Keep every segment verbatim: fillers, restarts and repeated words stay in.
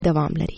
دوام لري.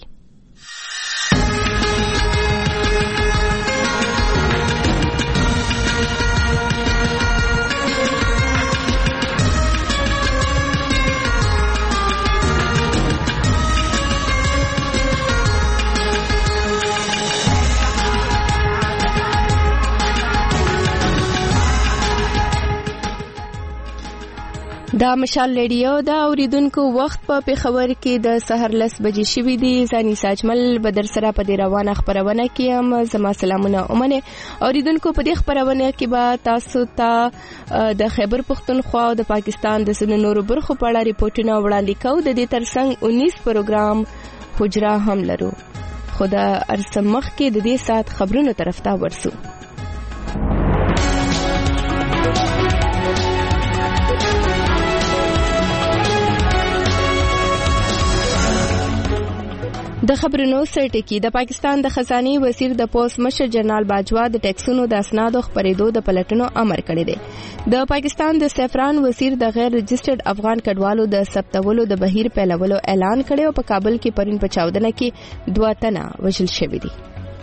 دا مشال ریډیو دا اوریدونکو وخت په پیښور کې د سحر لس بجې شوي دي. ځاني ساجمل بدر سره په دې روانه خبرونه کې هم زما سلامونه اومنه. اوریدونکو په دې خبرونه کې به تاسو ته د خیبر پختونخوا او د پاکستان د سن نورو برخو په اړه ریپورتونه وړاندې کوو. د دې ترڅنګ انیس پروګرام حجره هم لرو. خدا ارسمخ کې د دې سات خبرونو طرف ته ورسو. د خبرونو سرټکی د پاکستان د خزانه وزیر د پوسټ مشر جنرال باجوا د ټیکسونو د اسنادو خبرېدو د پلټنو امر کړی دی. د پاکستان د سفران وزیر د غیر رجسټرډ افغان کډوالو د ثبتولو د بهیر پیلولو اعلان کړی او په کابل کې پرون په چاودنه کې دوه تنه وژل شوي دي.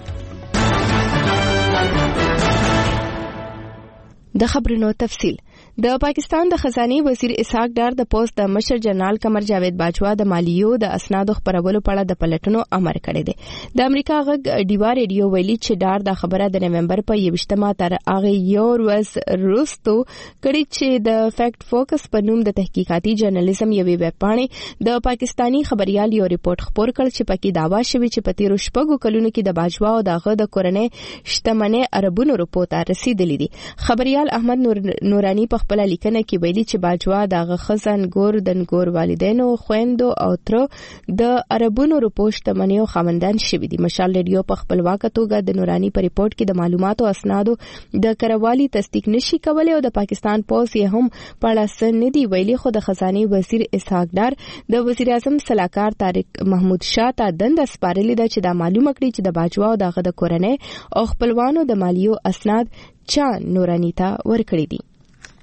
د خبرونو تفصیل. د پاکستان د خزانه وزیر اسحاق ډار د پوسټ د مشر جنرال قمر جاوید باجوا د مالیو د اسنادو خبرولو په اړه د پلټنو امر کړی دی. د امریکا غږ ډیوا ریډیو ویلي چې ډار د خبره د نومبر په یوشتمه تر هغه یو ورځ وروسته کړي چې د فیکټ فوکس په نوم د تحقیقاتي جرنالیزم یوې ویب پاڼې د پاکستانی خبريال یو ریپورت خبر کړ چې پکې داوا شوی چې په تیرو شپږو کلونو کې د باجوا او دغه د کورنۍ شتمنۍ اربونو روپو ته رسیدلې دي. خبريال احمد نور نورانی په خپل لیکنه کې ویلي چې باجوا دغه خزان ګور دنګور والدینو خويندو او تر د عربونو روپو شتمنیو خاوندان شوي دي. مشال ریډیو په خپلواکه توګه د نورانی په ریپورت کې د معلوماتو اسنادو د کروالي تصدیق نشي کولای او د پاکستان پولیس یې هم په اړه څه نه دی ویلي. خو د خزانه وزیر اسحاق ډار د وزیر اعظم صلاحکار طارق محمود شاه ته دنده سپارلې ده چې دا معلومه کړي چې د باجوا او دغه د کورنۍ او خپلوانو د مالیو اسناد چا نورانی ته ورکړي دي.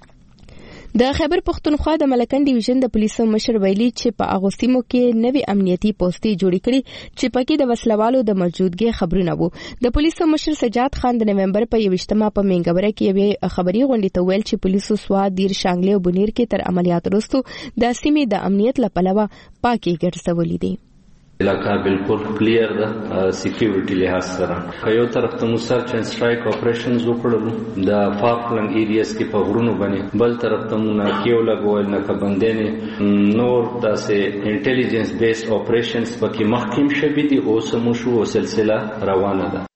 د خیبر پختونخوا د ملکن ډیویژن د پولیسو مشر ویلي چې په اغوستیمو کې نوې امنیتي پوسټې جوړې کړې چې پکې د وسلوالو د موجودګۍ خبرونه وو. د پولیسو مشر سجاد خان د نومبر په یوشتمه په منګوره کې یوې خبري غونډې ته ویل چې پولیسو سوا دیر شانګلې او بنیر کې تر عملیات وروسته د سیمې د امنیت لپاره پاکي ګرځولې دي. علاقہ بالکل کلیر ده سکیورټي لحاظ سره. یو طرف ته مو سرچ اینڈ سټرایک اپریشنز وکړل د فارکلند ایریاز کې په غرونو باندې، بل طرف ته مو ناکیو لګول نه کبندنه نور داسې انټيليجنس بیس اپریشنز پکې مخکیم شوي دي او سمو شو سلسله روانه ده.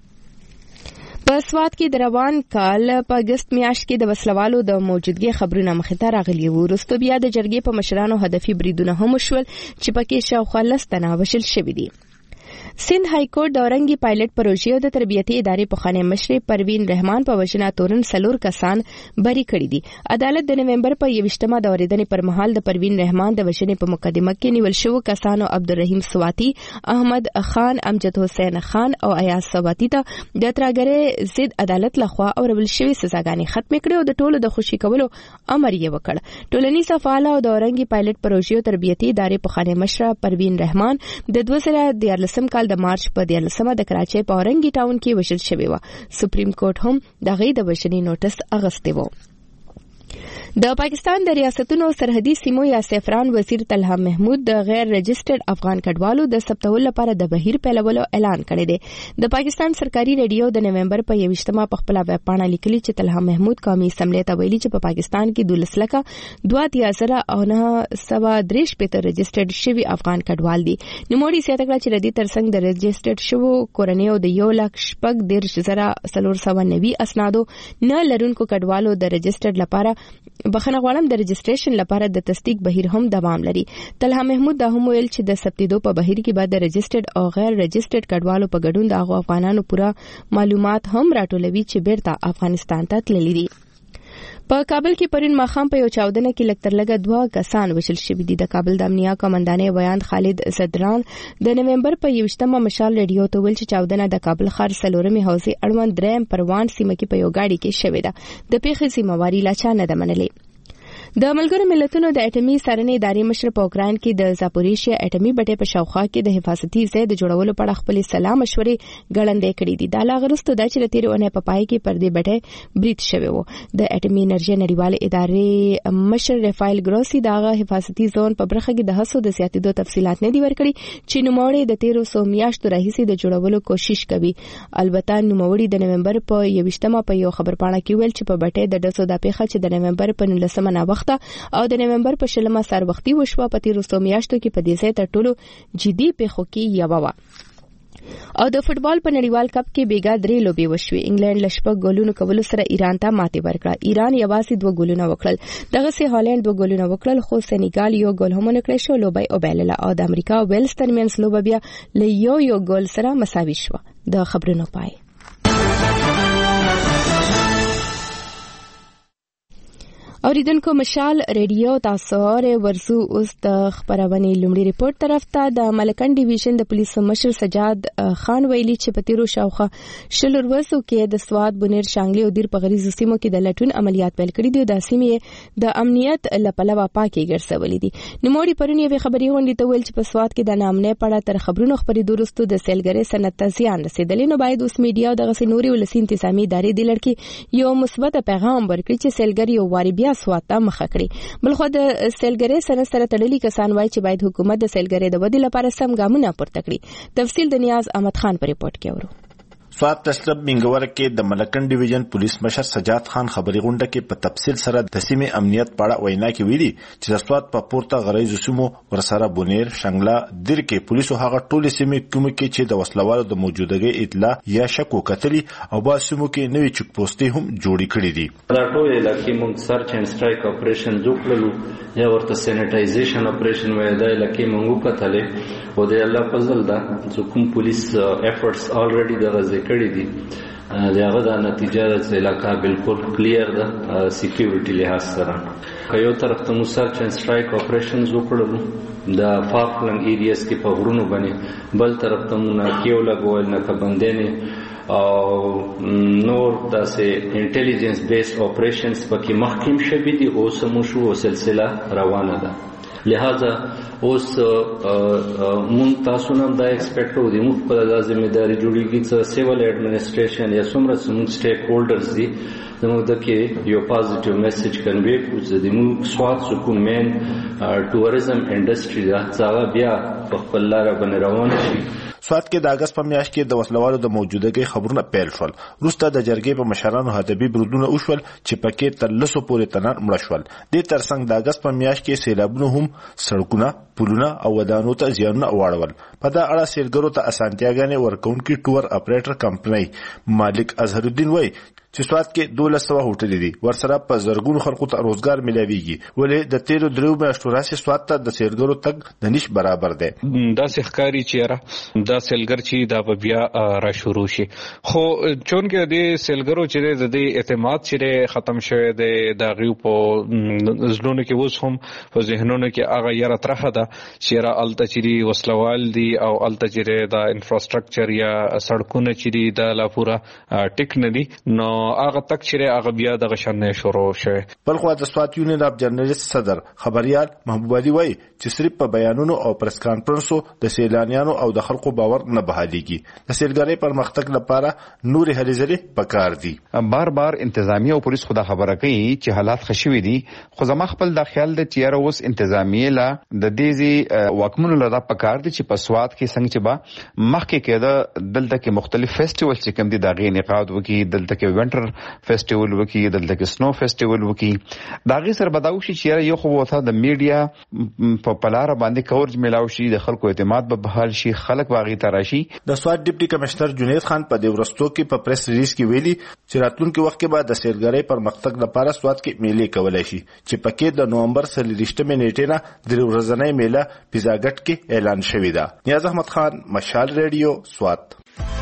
په سواد کې د روان کال په اگست میاشت کې د وسلوالو د موجودګۍ خبرونه مخې ته راغلي وو. وروسته بیا د جرګې په مشرانو هدفي بریدونه هم وشول چې پکې شاوخوا لس تنه وژل شوي دي. سند های کورټ د اورنګي پایلټ پروژې د تربیتي ادارې په خانه مشر پروین رحمان په وجنه تورن سلور کسان بری کړي دي. عدالت د نومبر په یوشتمه د اوریدنې پر مهال د پروین رحمان د وژنې په مقدمه کې نیول شو کسانو عبدالرحیم سواتی، احمد خان، امجد حسین خان او ایاز سواتی ته د ترګره ضد عدالت لخوا اورول شوی سزاګانې ختم کړي او د ټولو د خوشي کولو امر یې وکړ. ټولنیز فعال او د اورنګي پایلټ پروژې تربیتي ادارې په خانه مشر پروین رحمان د دوه زره دیارلسم کال د مارچ په دیارلسمه د کراچۍ په اورنګي ټاون کې وژل شوی و. سپریم کورټ هم دغه د وژنې نوټس اغستی و. د پاکستان د ریاستونو سرحدي سیمو یا سفران وزیر طلحه محمود د غیر رجسټرډ افغان کډوالو د ثبتولو لپاره د بهیر پیلولو اعلان کړی دی. د پاکستان سرکاري ریډیو د نومبر په یوشتمه په خپل ویب پاڼه لیکلي چې طلحه محمود قومي اسمبلی ته ویلي چې په پاکستان کې دولس لکه دوه اتیا زره او نه سوا درېش پته رجسټرډ شوي افغان کډوال دي. نوموړي زیاته کړه چې د دې ترڅنګ د رجسټرډ شوو کورنیو د یو لک شپږ دېرش زره څلور سوه نوي اسنادو نه لرونکو کډوالو د رجسټرډ لپاره بخښنه غواړم د رجسټریشن لپاره د تصدیق بهیر هم دوام لري. طلحه محمود دا هم ویل چې د ثبتېدو په بهیر کې بعد د رجسټرډ او غیر رجسټرډ کډوالو په ګډون د هغو افغانانو پوره معلومات هم راټولوي چې بیرته افغانستان ته تللي دي. په کابل کې پرون ماښام په یو چاودنه کې لږ تر لږه دوه کسان وژل شوي دي. د کابل د امنیه قومندانې بیان خالد زدران د نومبر په یوشتمه مشال ریډیو ته ویل چې چاودنه د کابل ښار څلورمې حوزې اړوند دریم پروان سیمه کې په یو ګاډي کې شوې ده. د پیښې ذمہواري لا چا نه ده منلې. د ملګرو ملتونو د اټومي څارنې ادارې مشر په اوکراین کې د زاپوریشیا اټومي بټۍ په شاوخوا کې د حفاظتي ځای د جوړولو په اړه خپل سلا مشورې ګړندې کړې دي. دا لا غرستو د چې تیرې اونۍ په پای کې پر دې بټۍ برید شوی و. د اټومي انرژي نړیوال ادارې مشر رافایل ګروسي دغه حفاظتي زون په برخه کې د هڅو د زیاتېدو تفصيلات نه دي ورکړي چې نوموړی د تیرو سو میاشتو راهیسې د جوړولو کوشش کوي. البته نوموړی د نومبر په یوویشتمه په یو خبرپاڼه کې ویل چې په بټۍ د ډسو د پیښه چې د نومبر په نولسمه نا وخته او د نومبر په شلمه سر وختي وشوه په تیرو سو میاشتو کې په دې ځای تر ټولو جدي پیښو کې یو و. او د فوتبال په نړیوال کپ کې بیګا درې لوبې وشوې. انګلند لشپږ ګولونو کولو سره ایران ته ماتې ورکړه. ایران یوازې دوه ګولونه وکړل. دغه سه هالند دوه ګولونه وکړل خو سنیګال یو ګول هم نه کړی شو. لوبې وبایلله او د امریکا او ویلز ترمنځ لوبه بیا له یو یو ګول سره مساوي شوه. د خبرونو پای. اوریدونکو مشال ریډیو تاسو اورئ. ورسو اوس د خبرونې لومړی ریپورت طرف ته. د ملکن ډیویژن د پولیسو مشر سجاد خان ویلي چې په تیرو شاوخوا شل ورځو کې د سواد بنیر شانګلي او دیر په غریزو سیمو کې د لټون عملیات پیل کړي دي. د سیمې د امنیت لپاره پاکي ګرځولې دي. نوموړي پرون یوې خبري غونډې ته ویل چې په سواد کې د نامنې پړه تر خبرونو خبرې دروستو د سیلګری صنعت ته زیان رسیدلی. نو باید اوس میډیا او دغه سنوري ولسی انتظامی ادارې د لړکی یو مثبت پیغام ورکړي چې سیلګری او واری بیا سواته مخه کړي. بلخو د سیلګری صنعت سره تړلي کسان وایي چې باید حکومت د سیلګری د ودې لپاره سم ګامونه پورته کړي. تفصیل د نیاز احمد خان په ریپورت کې اورو. سواد تسلب منګور کې د ملکن ډیویژن پولیس مشر سجاد خان خبري غونډه کې په تفصیل سره د سیمې امنیت په اړه وینا کې ویلي چې د سواد په پورته غریزو سیمو ورسره بونیر شنګلا دیر کې پولیسو هغه ټول سیمې کوم کې چې د وسلوالو د موجودګۍ اطلاع یا شک وکړي او با سیمو کې نوې چک پوسټي هم جوړې کړې دي. دا ټول علاقې موږ سرچ اینڈ سټرایک اپریشن جوړلو یا ورته سینیټایزیشن اپریشن وای دا علاقې موږ کتلې او د الله فضل دا چې کوم پولیس افورټس الریډي د غزې کړی دي دغه د نتیجه د علاقہ بالکل کلیر ده سکیورټي لحاظ سره. یو طرف ته مو سرچ اینڈ سټرایک اپریشنز وکړل د فار فلنګ ایریاز کې په غرونو باندې، بل طرف ته مو ناکیو لګول نه کبندنه او نور داسې انټيليجنس بیس اپریشنز پکې مخکیم شوي دي او سمو شو سلسله روانه ده. لہذا اوس مون تاسو نن دا ایکسپیکټ وو دي مو په د ځمېداري جوړیږي چې سیول اډمنسټریشن یا څومره څومره سټیک هولډرز دي زموږ د کې یو پازیټیو میسج کنوي کوي د مو سواد سکون مین ټوریزم انډستری دا څنګه بیا په خپل لار باندې روان شي. سواد کې د اگست په میاشت کې د وسلوالو د موجودګۍ خبرونه پیل شول. وروسته د جرګې په مشرانو هدبي برودونه وشول چې پکې تر لسو پورې تنان مړه شول. د ترڅنګ د اگست په میاشت کې سیلابونه هم سړکونه پلونه او ودانو ته زیانونه واړول. په دا اړه سیلګرو ته اسانتیاګانې ورکونکي ټور اپریټر کمپنۍ مالک اظهر الدین وایي چې سواد کې دولس سوه هوټلې دي ورسره په زرګونو خلکو ته روزګار ملاويږي، ولې د تیرو دریو میاشتو راځي سواد ته د سیلګرو تګ د نش برابر دی. دا ښکاری چې دا سیلګر چې دا بیا را شروع شي، خو چون کې د سیلګرو چې د اعتماد چې ختم شوی دی د غیو په زلونو کې اوس هم په ذهنونو کې هغه یاره ترخه ده چې را الته چې وسلوال دي او الته چې دا انفراستراکچر یا سړکونه چې دا لا پورا ټیک نه دي نو هغه تک چې هغه بیا د غشنې شروع شوه. بل خو د سواد یونین اف جرنالست صدر خبريال محبوب علي وایي چې صرف په بیانونو او پریس کانفرنسو د سیلانیانو او د خلکو باور نه بحاليږي. د سیلګری پرمختګ لپاره نور هلي ځلې پکار دي. بار بار انتظامیه او پولیس خدا خبره کوي چې حالات خشوي دي، خو زما خپل د خیال د تیار اوس انتظامیه لا د دې واکمنو لدا پکار دي چې په سواد کې څنګه چې با مخکې کېده دلته کې مختلف فیسټیوال چې کوم دي دا غي انعقاد وکي، دلته کې فیسټیوال وکي، دلته کې سنو فیسټیوال وکي. دا غي سر بداو شي چې یو خو وته د میډیا په پلار باندې کورج ملاو شي، د خلکو اعتماد به بحال شي، خلک واغی تراشي. د سواد ډیپټي کمشنر جنید خان په دې ورستو کې په پریس ریلیز کې ویلي چې راتلونکي وخت کې به د سیلګری پرمختګ لپاره سواد کې میلې کولای شي چې پکې د نومبر څلورمه نیټه نه د ورځنۍ میله پیزاګټ کې اعلان شوی دی. نیاز احمد خان، مشال ریډیو، سواد.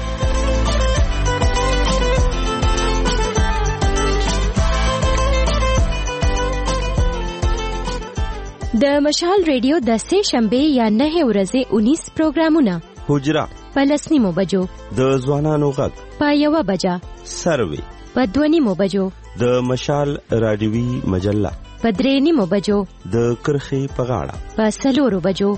د مشال ریډیو د سه شنبه یا نه ورځې انیس پروګرامونه: حجره په لسنیمو بجو، د ځوانانو غږ په یوه بجه، سروي په دوه نیمو بجو، د مشال رادیوي مجله په درې نیمو بجو، د کرخې په غاړه په څلورو بجو.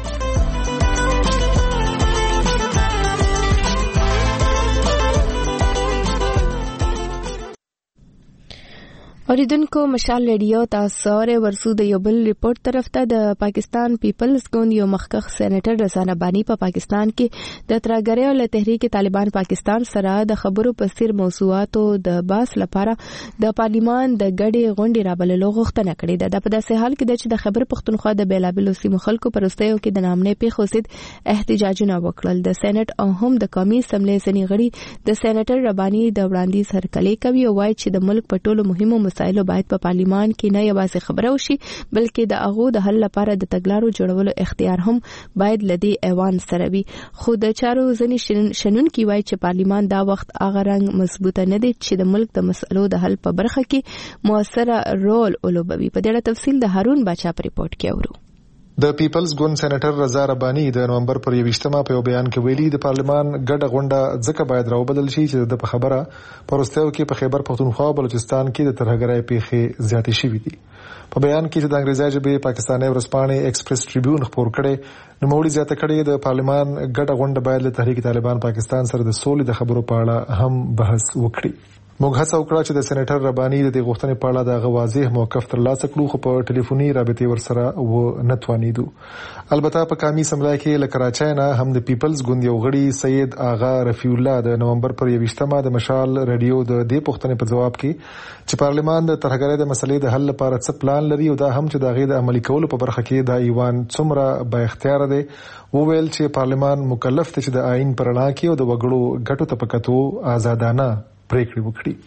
اوریدونکو مشال ریډیو تاسو ورسو د یو بل ریپورت طرف ته د پاکستان پیپلز ګوند یو مخکخ سېنیټر رضا رباني په پاکستان کې د ترهګرۍ او تحریک طالبان پاکستان سره د خبرو په سیر موضوعاتو د باس لپاره د پارلیمان د ګډې غونډې رابللو غوښتنه کړې ده. د په داسې حال کې چې د خبر پښتونخوا د بیلابلو سیمو خلکو پر وروستیو کې د نامنې پیښو ضد احتجاجونه وکړل. د سېنات او هم د قومي اسمبلې ځینې غړي د سېنیټر رباني د وړاندیز هرکلی کوي او وایي چې د ملک په ټولو مهمو مسایلو باید په پارلیمان کې نه یوازې خبره وشي بلکې د هغو د حل لپاره د تګلارو جوړولو اختیار هم باید لدی ایوان سره وي. خو د چارو ځینې شنونکي وایي چې پارلیمان دا وخت هغه رنګ مضبوطه نه دی چې د ملک د مسلو د حل په برخه کې موثره رول ولوبوي. په دې اړه تفصیل د هارون باچا په ریپورت کې اورو. د پیپلز ګوند سېنیټر رضا رباني د نومبر پر یوویشتمه په یو بیان کې ویلي د پارلیمان ګډه غونډه ځکه باید راوبدل شي چې د خبره پرستیو کې په خیبر پختونخوا او بلوچستان کې د ترهګرۍ پیښې زیاتې شوې دي. په بیان کې چې د انګریزي ژبې پاکستاني ورځپاڼې ایکسپریس ټریبیون خبر کړي نو موړي زیاته کړي د پارلیمان ګډه غونډه باید له تحریک طالبان پاکستان سره د سولې د خبرو په اړه هم بحث وکړي. موږ هڅه وکړه چې د سېنیټر رباني د دې غوښتنې په اړه د واضح موقف ترلاسه کړو خو په ټلیفوني رابطې ورسره و نه توانیدو. البته په قومي اسمبلی کې له کراچۍ نه هم د پیپلز ګوند یو غړي سید آغا رفیع الله د نومبر پر یوویشتمه د مشال ریډیو د دې پوښتنې په جواب کې چې پارلیمان د ترهګرۍ د مسلې د حل لپاره څه پلان لري او دا هم چې د غیر عملي کولو په برخه کې د ایوان څومره با اختیار دی وویل چې پارلیمان مکلف دی چې د آئین پر رڼا کې او د وګړو ګټو ته پکتو آزادانه پریکړې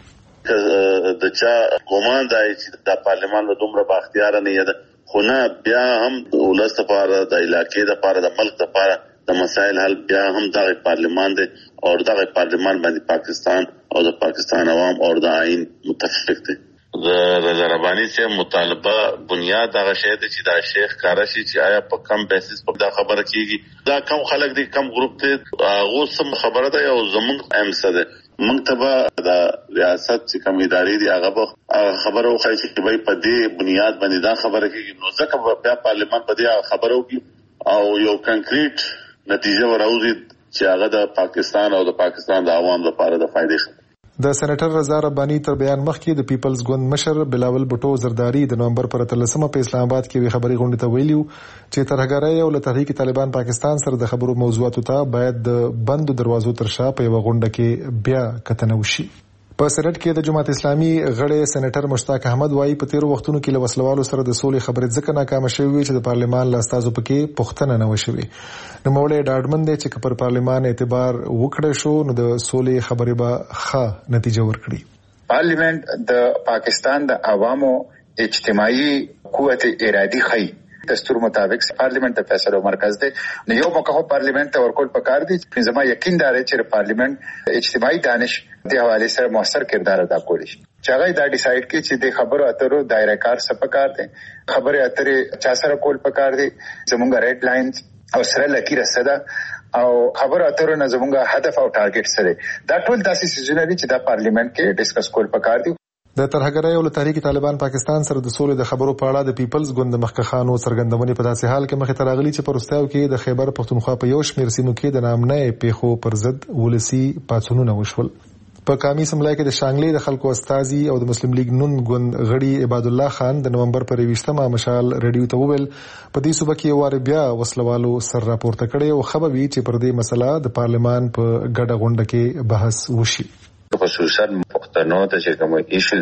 وکړي. د چا ګومان دی چې د پارلیمان له دومره با اختیار نه یده خو نه بیا هم ولست لپاره د علاقې لپاره د ملک لپاره د مسایل حل بیا هم دغه پارلیمان دی او دغه پارلیمان باندې پاکستان او د پاکستان عوام او د آئین متفق دي. د رضا رباني چې مطالبه بنیاد هغه شی دی چې د شیخ کارشي چې آیا په کم بیسس په دا خبره کیږي دا کم خلک دي کم ګروپ دي هغه سم خبره ده او زمونږ امسه ده منتبه د ریاست چې کوم ادارې دي هغه خبرو خو چې به په دې بنیاد باندې دا خبره کیږي نو ځکه بیا پارلیمان په دې خبرو کې او یو کنکریټ نتیجه وراوځي چې هغه د پاکستان او د پاکستان د عوام لپاره د فائدې د سېنیټر رضا رباني تر بیان مخکې د پیپلز ګوند مشر بلاول بټو زرداری د نومبر پر اتلسمه په اسلام آباد کې وی خبري غونډه ته ویلیو چې ترهګرۍ او له تحریک طالبان پاکستان سره د خبرو موضوعاتو ته باید د بندو دروازو تر شا په یو غونډه کې بیا کتنه وشي. په سېنات کې د جماعت اسلامي غړي سېنیټر مشتاق احمد وايي په تیرو وختونو کې له وسلوالو سره د سولې خبرې ځکه ناکام شوې چې د پارلیمان له استازو پکې پښتنه نه وشوي. نو موړې ډاډمن دي چې پر پارلیمان اعتبار وکړي شو نو د سولې خبرې به ښه نتیجه ورکړي. پارلیمنت د پاکستان د عوامو اجتماعي قوت ارادي خي دستور مطابق پارلیمنت د فیصلو مرکز دی. نو یو موقع پارلیمنت ته ورکول پکار دي چې زما یقین دار چې پارلیمنت اجتماعي دانش د حواله سره موثر کردار ادا کولی شي. چې هغه دا ډیسایډ کړي چې د خبرو اترو دایره کار څه پکار دي خبره اترې چا سره کول پکار دي زمونږ ریډ لاینز او سره لکیره صدا او خبرو اترو نه زمونږ هدف او ټارګټ سره دا ټول داسې سيزونه دي چې د پارلیمنت کې ډیسکس کول پکار دي. د ترهګرۍ او تحریک طالبان پاکستان سره د سولې د خبرو په اړه د پیپلز ګوند مخکخانو څرګندونې په داسې حال کې مخې ته راغلي چې پرستاو کې د خیبر پختونخوا په یو شمېر سیمو کې د نامنې پیښو پر ضد ولسی پاڅونونه وشول. په قومي اسمبلی کې د شانګلې د خلکو استازي او د مسلم لیگ نون ګوند غړي عباد الله خان د نومبر پر یوویشتمه مشال ریډیو ته وویل په دې صوبه کې واره بیا وسلوالو سر راپورته کړي او خبروي چې پر دې مسله د پارلیمان په ګډه غونډه کې بحث وشي. خصوصا پښتنو ته چې کوم ایشو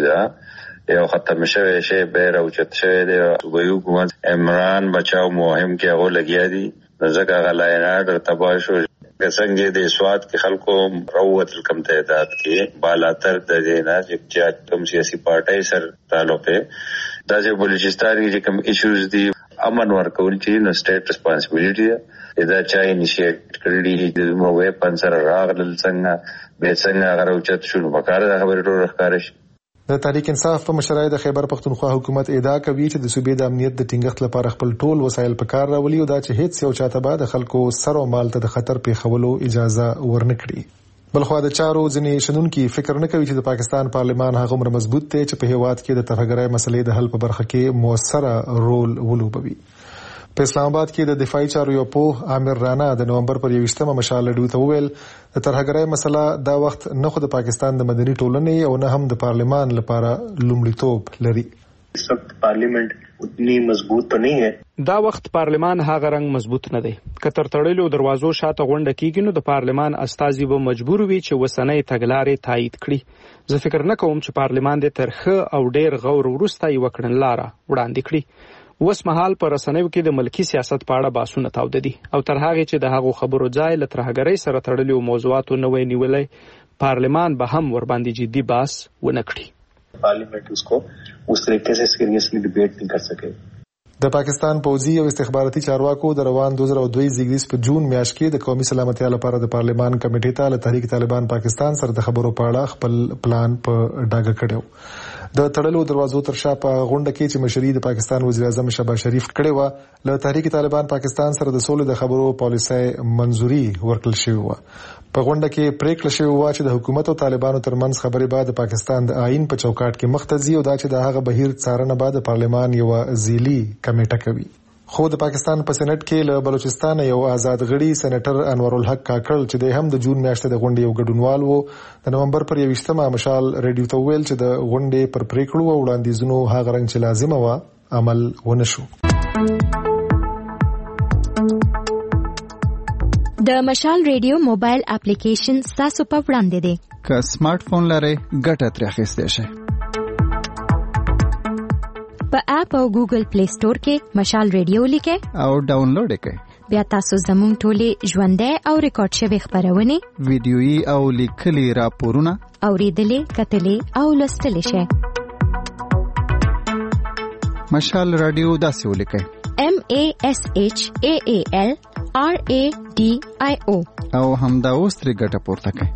ده یو ختم شوی شی به راوچت شوی دی صوبایي حکومت عمران بچاو مهم کې هغه لګیا دي ځکه غلاینا تباه شو څنګه د سواد کې خلکو روت کم تعداد کې بالاتر د دینا چې کوم سیاسي پارټي سر تعلق ده د بلوچستان کې کوم ایشوز دي امن ورکول چې نو سټیټ ریسپانسیبিলিټي دا چا انیشیټ کړی د موږ په سر راغلل څنګه به څنګه غوچت شو وکړه دا خبره ټول ښکارش. د تحریک انصاف په مشرۍ د خیبر پختونخوا حکومت ادعا کوي چې د صوبې د امنیت د ټینګښت لپاره خپل ټول وسایل په کار راولي او دا چې هیڅ یو چاته به د خلکو سر او مال ته د خطر پیښولو اجازه ورنکړي. بلخو د چارو ځنې شنونکي فکر نه کوي چې د پاکستان پارلمان هغه عمر مضبوط دی چې په هیواد کې د ترهګرۍ مسلې د حل په برخه کې موثره رول ولوبوي. په اسلام آباد کې د دفاعي چارو یو پوه عامر رانا د نومبر پر یوویشتمه مشال لډو ته وویل د ترهګرۍ مسله دا وخت نه خو د پاکستان د مدني ټولنې او نه هم د پارلمان لپاره لومړیتوب لري. اس وقت پارلیمنٹ اتنی مضبوط تو نہیں ہے. دا وخت پارلمان هغه رنګ مضبوط نه دی. کتر تړلو دروازو شاته غونډه کیږي نو د پارلمان استازي به مجبور وي چې وسنۍ تګلارې تایید کړي. زه فکر نه کوم چې پارلمان د ترخه او ډیر غور وروسته یو کړنلاره وړاندې کړي. اوس مهال پر رسنیو کې د ملکی سیاست په اړه بحثونه تاوده دي او تر هغه چې د هغو خبرو ځای له ترهګرۍ سره تړلو موضوعاتو نه وي نیولې پارلمان به هم ور باندې جدي بحث ونه کړي. پارلیمنٹ اس کو اس طریقے سے سیریسلی ڈیبیٹ نہیں کر سکے. د پاکستان پوځي او استخباراتي چارواکو د روان دوه زره دوه زیږدیز په جون میاشت کې د قومي سلامتیا لپاره د پارلمان کمیټې ته له تحریک طالبان پاکستان سره د خبرو په اړه خپل پلان په ډاګه کړو. د تړلو دروازو تر شا په غونډه کې چې مشري د پاکستان وزیر اعظم شهباز شریف کړی و له تحریک طالبان پاکستان سره د سولې د خبرو پالیسۍ منځوري ورکړل شوې و. په غونډه کې پریکړه شوې و چې د حکومت او طالبانو ترمنځ خبرې بعد د پاکستان د آئین په چوکاټ کې مختزي او دا چې د هغه بهیر څارنه بعد پارلمان یو ځیلی کمیټه کوي. خو د پاکستان په سېنات کې له بلوچستان یو آزاد غړي سېنیټر انور الحق کاکړ چې د هم د جون میاشتې د غونډې یو ګډونوال وو د نومبر پر یوویشتمه مشال ریډیو ته ویل چې د غونډې پر پریکړو او وړاندیزونو هغه رنګ چې لازمه و عمل ونه شو. د مشال ریډیو موبایل اپلیکیشن تاسو په وړاندې دی. که سمارټ فون لرئ ګټه ترې اخیستی شئ. په اپ او ګوګل پلی سٹور کې مشال ریډیو لیکئ او ډاونلوډ کړئ. بیا تاسو زموږ ټولې ژوندۍ او ریکارډ شوې خبرونه ویډیويي او لیکلي راپورونه اوریدلې کتلې او لوستلې شئ. مشال رادیو داسې ولیکئ M A S H A A L R A D I O او همدا اوس ترې ګټه پورته کړئ.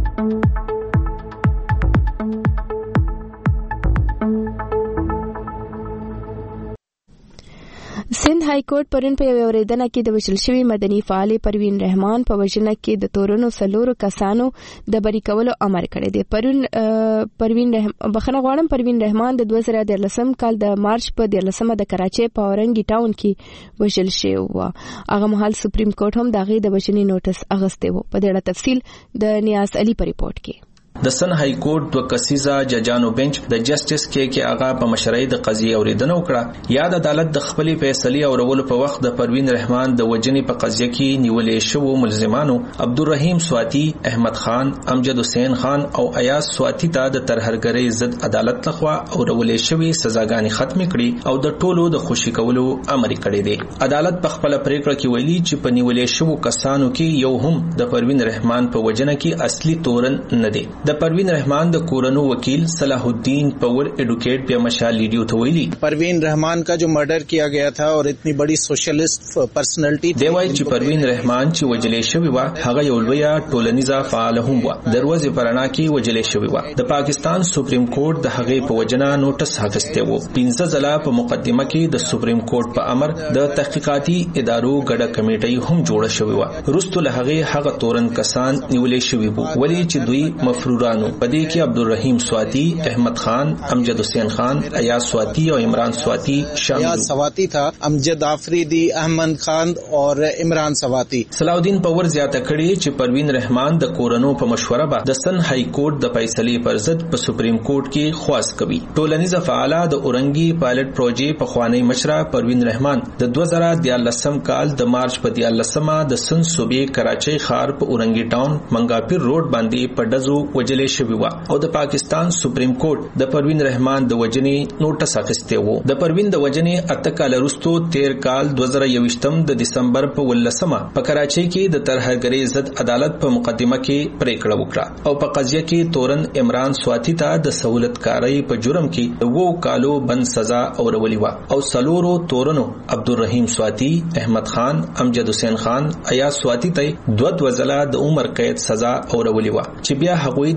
سند های کورټ پرون په یو اوریدنه کې د وژل شوی مدني فعال پروین رحمان په وژنه کې د تورونو سلورو کسانو د بری کولو امر کړی دی. پرون پروین رحمان بخنه غواړم پروین رحمان د دوه زره ديارلسم کال د مارچ په ديارلسمه د کراچۍ په اورنګي ټاون کې وژل شوی و. هغه مهال سپریم کورټ هم دغه د وژنې نوټس اغسته و. په دې اړه تفصیل د نیاز علي په ریپورت کې. د سن های کورټ دوه کسیزه ججانو بنچ د جسټس کې کې آغا په مشرۍ د قضیې اوریدنه وکړه. یا د عدالت د خپلې فیصلې اورولو په وخت د پروین رحمان د وجنې په قضیه کې نیولې شوو ملزمانو عبدالرحیم سواتی، احمد خان، امجد حسین خان او ایاز سواتی ته د ترهګرۍ ضد عدالت لخوا اورولې شوې سزاګانې ختم کړي او د ټولو د خوشي کولو امر کړی دی. عدالت په خپل پریکړه کې ویلي چې په نیولې شوو کسانو کې یو هم د پروین رحمان په وجنه کې اصلي تورن نه دی. د پروین رحمان د کورنو وکیل صلاح الدین پاور ایڈوکیٹ پہ مشال ریڈیو تو ویلی پروین رحمان کا جو مرڈر کیا گیا تھا اور اتنی بڑی سوشلسٹ پرسنالٹی دی وای چې پروین رحمان چې وجلې شوی و هغه یو لوی ټولنیزه فعال هم و. دروازه پرانا کې وجلې شوی و. د پاکستان سپریم کورټ د هغه په وجنا نوټس حاصله و. پنځه ځله په مقدمه کې د سپریم کورټ په امر د تحقیقاتي ادارو ګډه کمیټه هم جوړه شوی و. وروسته له هغه هغه تورن کسان نیولې شوی وو ولی چې دوی مفرورانو پدې کې عبدالرحیم سواتی، احمد خان، امجد حسین خان، ایاز سواتی اور عمران سواتی شامل. ایاز سواتی تھا، امجد آفریدی، احمد خان اور عمران سواتی. صلاح الدین پاور زیاته کړي چې پروین رحمان د کورنو په مشوره به د سن های کورټ د فیصلې پر ضد په سپریم کورټ کې خواست کوي. ټولنیزه فعاله د اورنګي پایلټ پروژې په خوانی مشره پروین رحمان د دوه زره دیارلسم کال د مارچ په دیارلسمه د سن صوبې کراچۍ ښار په اورنګي ټاون منګاپیر روډ باندې په ډزو وجلې شوی و او د پاکستان سپریم کورټ د پروین رحمان د وجنې نوټس اخیسته وو. د پروین د وجنې اته کال وروسته تیر کال دوه زره یوویشتم د دسمبر په ولسمه په کراچۍ کې د ترهګرۍ ضد عدالت په مقدمه کې پریکړه وکړه او په قضیه کې تورن عمران سواتی ته د سہولت کاری په جرم کې وو کالو بند سزا اورولې و او سلورو تورنو عبدالرحیم سواتی، احمد خان، امجد حسین خان، ایاز سواتی ته دوه دوه ځله د عمر قید سزا اورولې و چې بیا هغوی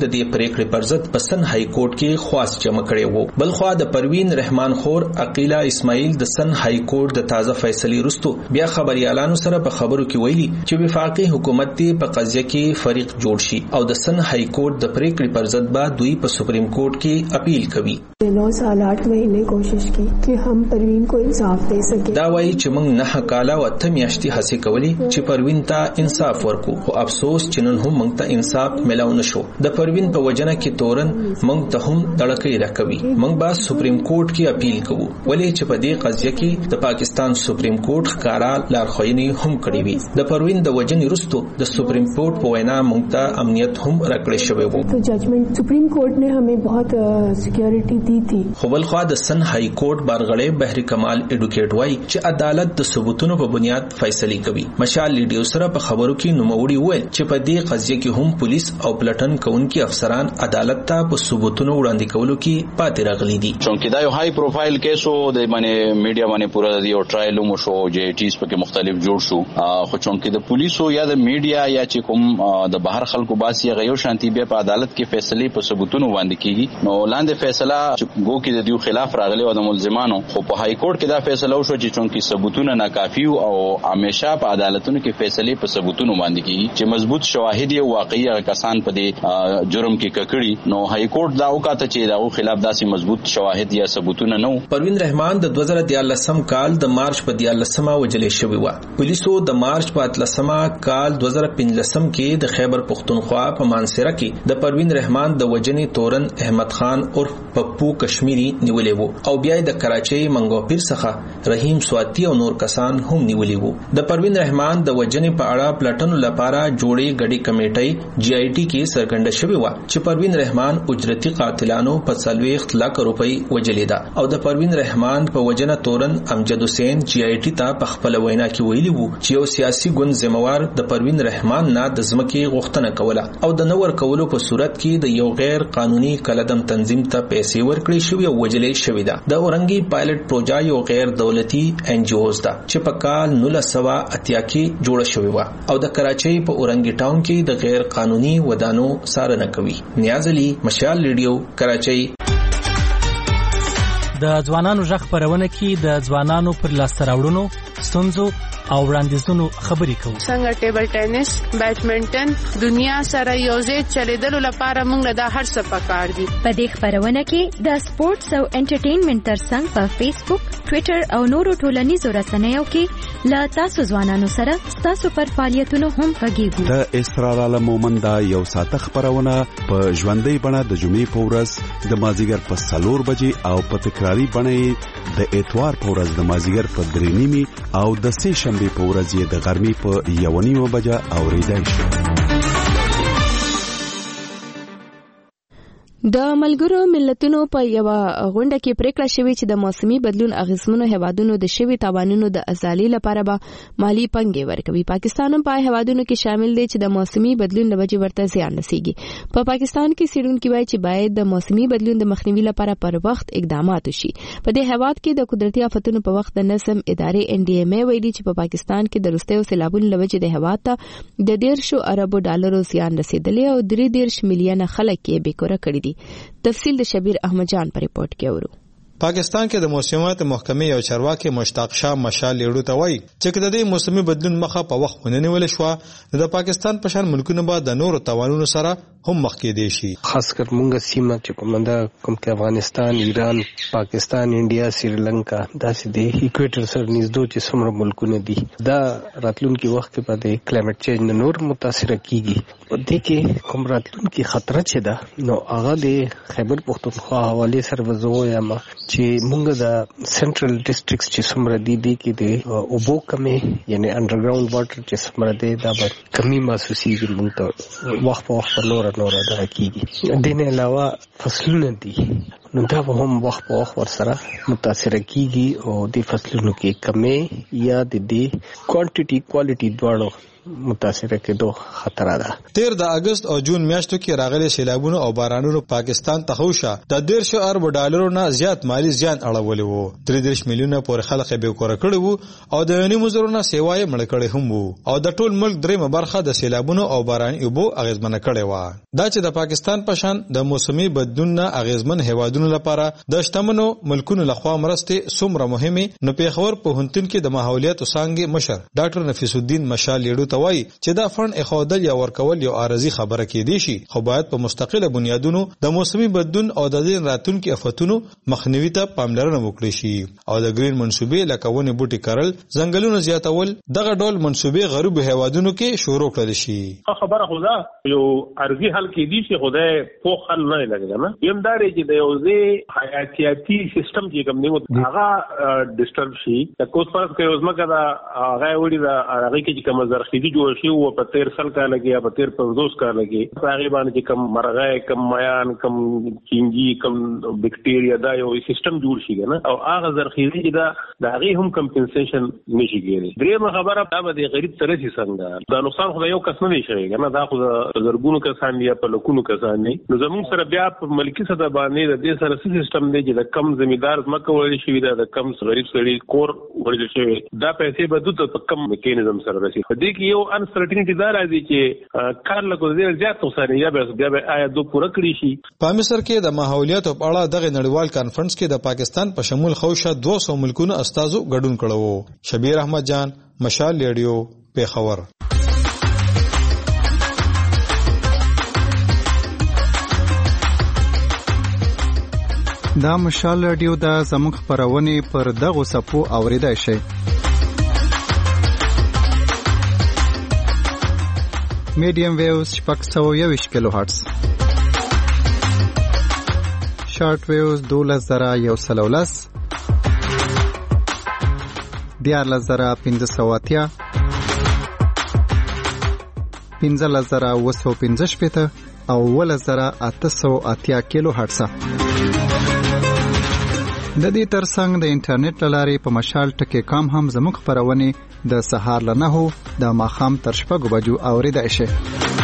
د دې پریکړې پر ضد په سن های کورټ کې خواست جمع کړی وو. بلخوا د پروین رحمان خور عقیله اسماعیل د سن های کورټ د تازه فیصلې وروسته بیا خبريالانو سره په خبرو کې ویلي چې وفاقي حکومت ته په قضیه کې فریق جوړ شي او د سن های کورټ د پریکړې پر ضد به دوی په سپریم کورټ کې اپیل کوي. نو سال آٹھ مہینے کوشش کی کہ ہم پروین کو انصاف دے سکیں. دا وایي چې موږ نه کاله او ته میاشتې هڅې کولې چې پروین ته انصاف ورکو، خو افسوس چې نن هم موږ ته انصاف ملاو نشو. د پروین په وجنه کې تورن موږ ته هم دړکې راکوي. موږ به سپریم کورټ کې اپیل کوو، ولې چې په دې قضیه کې د پاکستان سپریم کورټ ښکارا لارښوونې هم کړې وي. د پروین د وجنې وروسته د سپریم کورټ په وینا موږ ته امنیت هم راکړی شوی وو. تو ججمنٹ سپریم کورٹ نے ہمیں بہت سیکیورٹی دی تھی. خو بلخوا د سن های کورټ بارغړی بهری کمال ایډوکیټ وای چې عدالت د ثبوتونو په بنیاد فیصله کوي. مشال لیډیو سره په خبرو کې نوموړي وویل چې په دې قضیه کې هم پولیس او پلټن کوونکي افسران عدالت ته په ثبوتونو وړاندې کولو کې پاتې راغلي دي. چونکې دا یو های پروفایل کیس وو، د باندې میډیا باندې پورا دی او ټرایل مو شو، جی ټیز پکې مختلف جوړ شو. خو چونکې د پولیسو یا د میډیا یا چې کوم د بهر خلکو باسي غيو شانتي به په عدالت کې فیصله په ثبوتونو باندې کیږي. نو لاندې فیصله چې ګو کې د دیو خلاف راغلی او د ملزمانو، خو په های کورټ کې دا فیصله وشو چې چونکې ثبوتونه ناکافي او همیشه په عدالتونو کې فیصله په ثبوتونو باندې کیږي چې مضبوط شواهد او واقعي کسان په دې جرم کې ککړي. نو های کورټ دا وکاته چې داغو خلاف داسې مضبوط شواهد یا ثبوتونه نه وو. پروین رحمان د دوه زره دیارلسم کال د مارچ په دیارلسمه وجلې شوی و. پولیسو د مارچ په اتلسمه کال دوه زره پنځلسم کې د خیبر پختونخوا په مانسره کې د پروین رحمان د وجنې تورن احمد خان عرف پپو کشمیری نیولې وو او بیا د کراچۍ منګوپیر څخه رحیم سواتی او نور کسان هم نیولې وو. د پروین رحمان د وجنې په اړه پلټنو لپاره جوړې غړي کمیټې جی آی ټي کې سرګنده شوی و چې پروین رحمان اجرتی قاتلانو په څلوېښت لک روپۍ وجلې ده او د پروین رحمان په وجنه تورن امجد حسین جی آی ټي ته په خپل وینا کې ویلي وو چې یو سیاسي ګوند ذمہوار د پروین رحمان نه د ځمکې غوښتنه کوله او د نور کولو په صورت کې د یو غیر قانوني کلدم تنظیم ته پیسې ورکړې شوې او وجلې شوې ده. د اورنګي پایلټ پروژه یو غیر دولتي ان جی اوز ده چې په کال نولس سوه اتیا کې جوړه شوې و او د کراچۍ په اورنګي ټاون کې د غیر قانوني ودانو څارنه کوي. نیاز علي، مشال ریډیو، کراچۍ. د ځوانانو ژغ خپرونه کې د ځوانانو پر لاسته راوړنو، ستونزو او وړاندیزونو خبرې کوو. څنګه ټیبل ټینس، بیډمنټن دنیا سره یوځای چلیدلو لپاره موږ له دا هر څه پکار دي. په دې خبرونه کې د سپورتس او انټرټینمنټ ترڅنګ په فیسبوک، ټوئیټر او نورو ټولنیزو رسنیو کې له تاسو ځوانانو سره تاسو پر فعالیتونو هم غږیږو. د اسرار عالم مومند دا یو ساعته خبرونه په ژوندۍ بڼه د جمعې په ورځ د مازیګر په څلور بجې او په تکراري بڼه د اتوار په ورځ د مازیګر په درې نیمې او د سه شنبه په ورځ یې د غرمې په یو نیمه بجه اوریدای شي. د ملګرو ملتونو په یو غونډه کې پریکړه شوې چې د موسمي بدلون اغیزمنو هیوادونو د شوي تاوانونو د ازالي لپاره به مالی پنګې ورکوي. پاکستان هم په هیوادونو کې شامل دی چې د موسمي بدلون له وجې ورته زیان رسیږي. په پاکستان کې څېړونکي وایي چې باید د موسمي بدلون د مخنیوي لپاره پر وخت اقدامات وشي. په دې هیواد کې د قدرتي آفتونو په وخت د نظم ادارې ان ډي ایم ای ویلي چې په پاکستان کې د وروستیو سیلابونو له وجې د هیواد ته د ډېرشو اربو ډالرو زیان رسیدلی او درې دېرش میلیونه خلک یې بېکوره کړي دي. تفصیل د شبیر احمد جان پر رپورت کې اورو. پاکستان کې د موسمیات محکمې یو چارواکي مشتاق شاه مشال لیړو ته وایي چې د دې موسمي بدلون مخه په وخت ونه نیول شو د پاکستان په شان ملکونو به د نورو توانونو سره هم مخ کې دي شي. خاص کر مونږه سیمه چې کومنده کوم کې افغانستان، ایران، پاکستان، انډیا، سریلانکا داسې د ایکویټر سره نږدې چې څومره ملکونه دي دا راتلونکي وخت کې په د کلایمټ چینج نه نور متاثر کیږي. په دې کې کوم راتلونکي خطر چې ده نو هغه د خیبر پختونخوا حواله سره وځو یا ما چې مونږ د سنټرل ډیسټریکټس چې څومره دي دي کې د اوبو کمې یعنی انډرګراوند واټر چې څومره دی دا به کمی محسوسیږي مونږ ته وخت په وخت نور نور دا کیږي. د نه علاوه فصلونه دي نو دا به هم وخت په وخت ورسره متاثر کیږي او د فصلونو کې کمې یا د دې کوانټیټي کوالټي دواړو متاثر کېدو خطر ده. تیر د اگست او جون میاشتو کې راغلي سیلابونو او بارانونو پاکستان ته خوشا د ډیر شو ارب ډالرو نه زیات مالی زیان اړولې وو. درې میلیونه پورې خلک به کور کړي وو او د یونی مزرونه سیوای مړ کړي هم وو او د ټول ملک درېمه برخه د سیلابونو او باراني اوبو اغیزمنه کړي و. دا چې د پاکستان په شان د موسمي بدلون نه اغیزمن هوادونو لپاره د شتمنو ملکونو لخوا مرستې څومره مهمه نو پیښور په هنتون کې د ماحولیت څنګه مشر ډاکټر نفیس الدین مشال لیډو توای چې دا فند اخودل یا ورکول یو عارضی خبره کې دی شي خو باید په مستقله بنیادونو د موسمي بدلون او د دین راتلونکو آفتونو مخنیوي ته پاملرنه وکړي شي او د گرین منسوبې لکه ونې بوټي کرل ځنګلونو زیاتول دغه ډول منسوبې غریب هوادونو کې شروع کړل شي. خبره خدا یو عارضی حل کې دی چې خدای په حل نه لګا نه یم دا چې د یو ځای حیاتیاتی سیستم چې کوم دی هغه ډیسټرب شي د کوس پرس کې اوسمکه دا هغه وړي دا هغه کې چې کوم زرخیدي جوړ شي او په تیر سال کا لګي یا په تیر پنځوس کا لګي هغه باندې چې کم مرغه کم میان کم چینجی کم بکټیریا دا یو سیستم جوړ شي نه او هغه زرخیزي دا د هغه هم کمپنسیشن نشي کېږي. درېمه خبره دا به د غریب سره شي څنګه دا نقصان خو یو کس نه شي نه دا خو زرګونو کسان یا په لکونو کسان نه نو زموږ سره بیا په ملکی سطح باندې د دې سره سیستم دی چې د کم زمیدار مکه وړي شي دا د کم غریب سړي کور ورګل شي دا پیسې به دوت په کم میکانیزم سره راشي. په دې کې یو انسرټینټی دا راځي چې کار لکه ډیر زیات وسانه یا بیا به آیا دو پوره کړی شي. په مصر کې د ماحولیت په اړه دغه نړیوال کانفرنس کې د پاکستان په شمول خوشه دوه سوه ملکونو استادو ګډون کړو. شبیر احمد جان مشال ریډیو پیښور. دا مشال رادیو د زموږ خبرونه پر دغه صفو اوریدای شي. میډیم ویوز شپږ سوه یوویشت کیلو هرتز، شارټ ویوز دولس زره یو سل او لس، دیارلس زره پنځه سوه اتیا، پنځلس زره اووه سوه پنځه شپېته او اوولس زره اته سوه اتیا کیلو هرتز. د دې ترڅنګ د انټرنیټ لارې په مشال ټکی کام هم زموږ خبرونه د سهار له نهو د ماښام تر شپږو بجو اوریدای شي.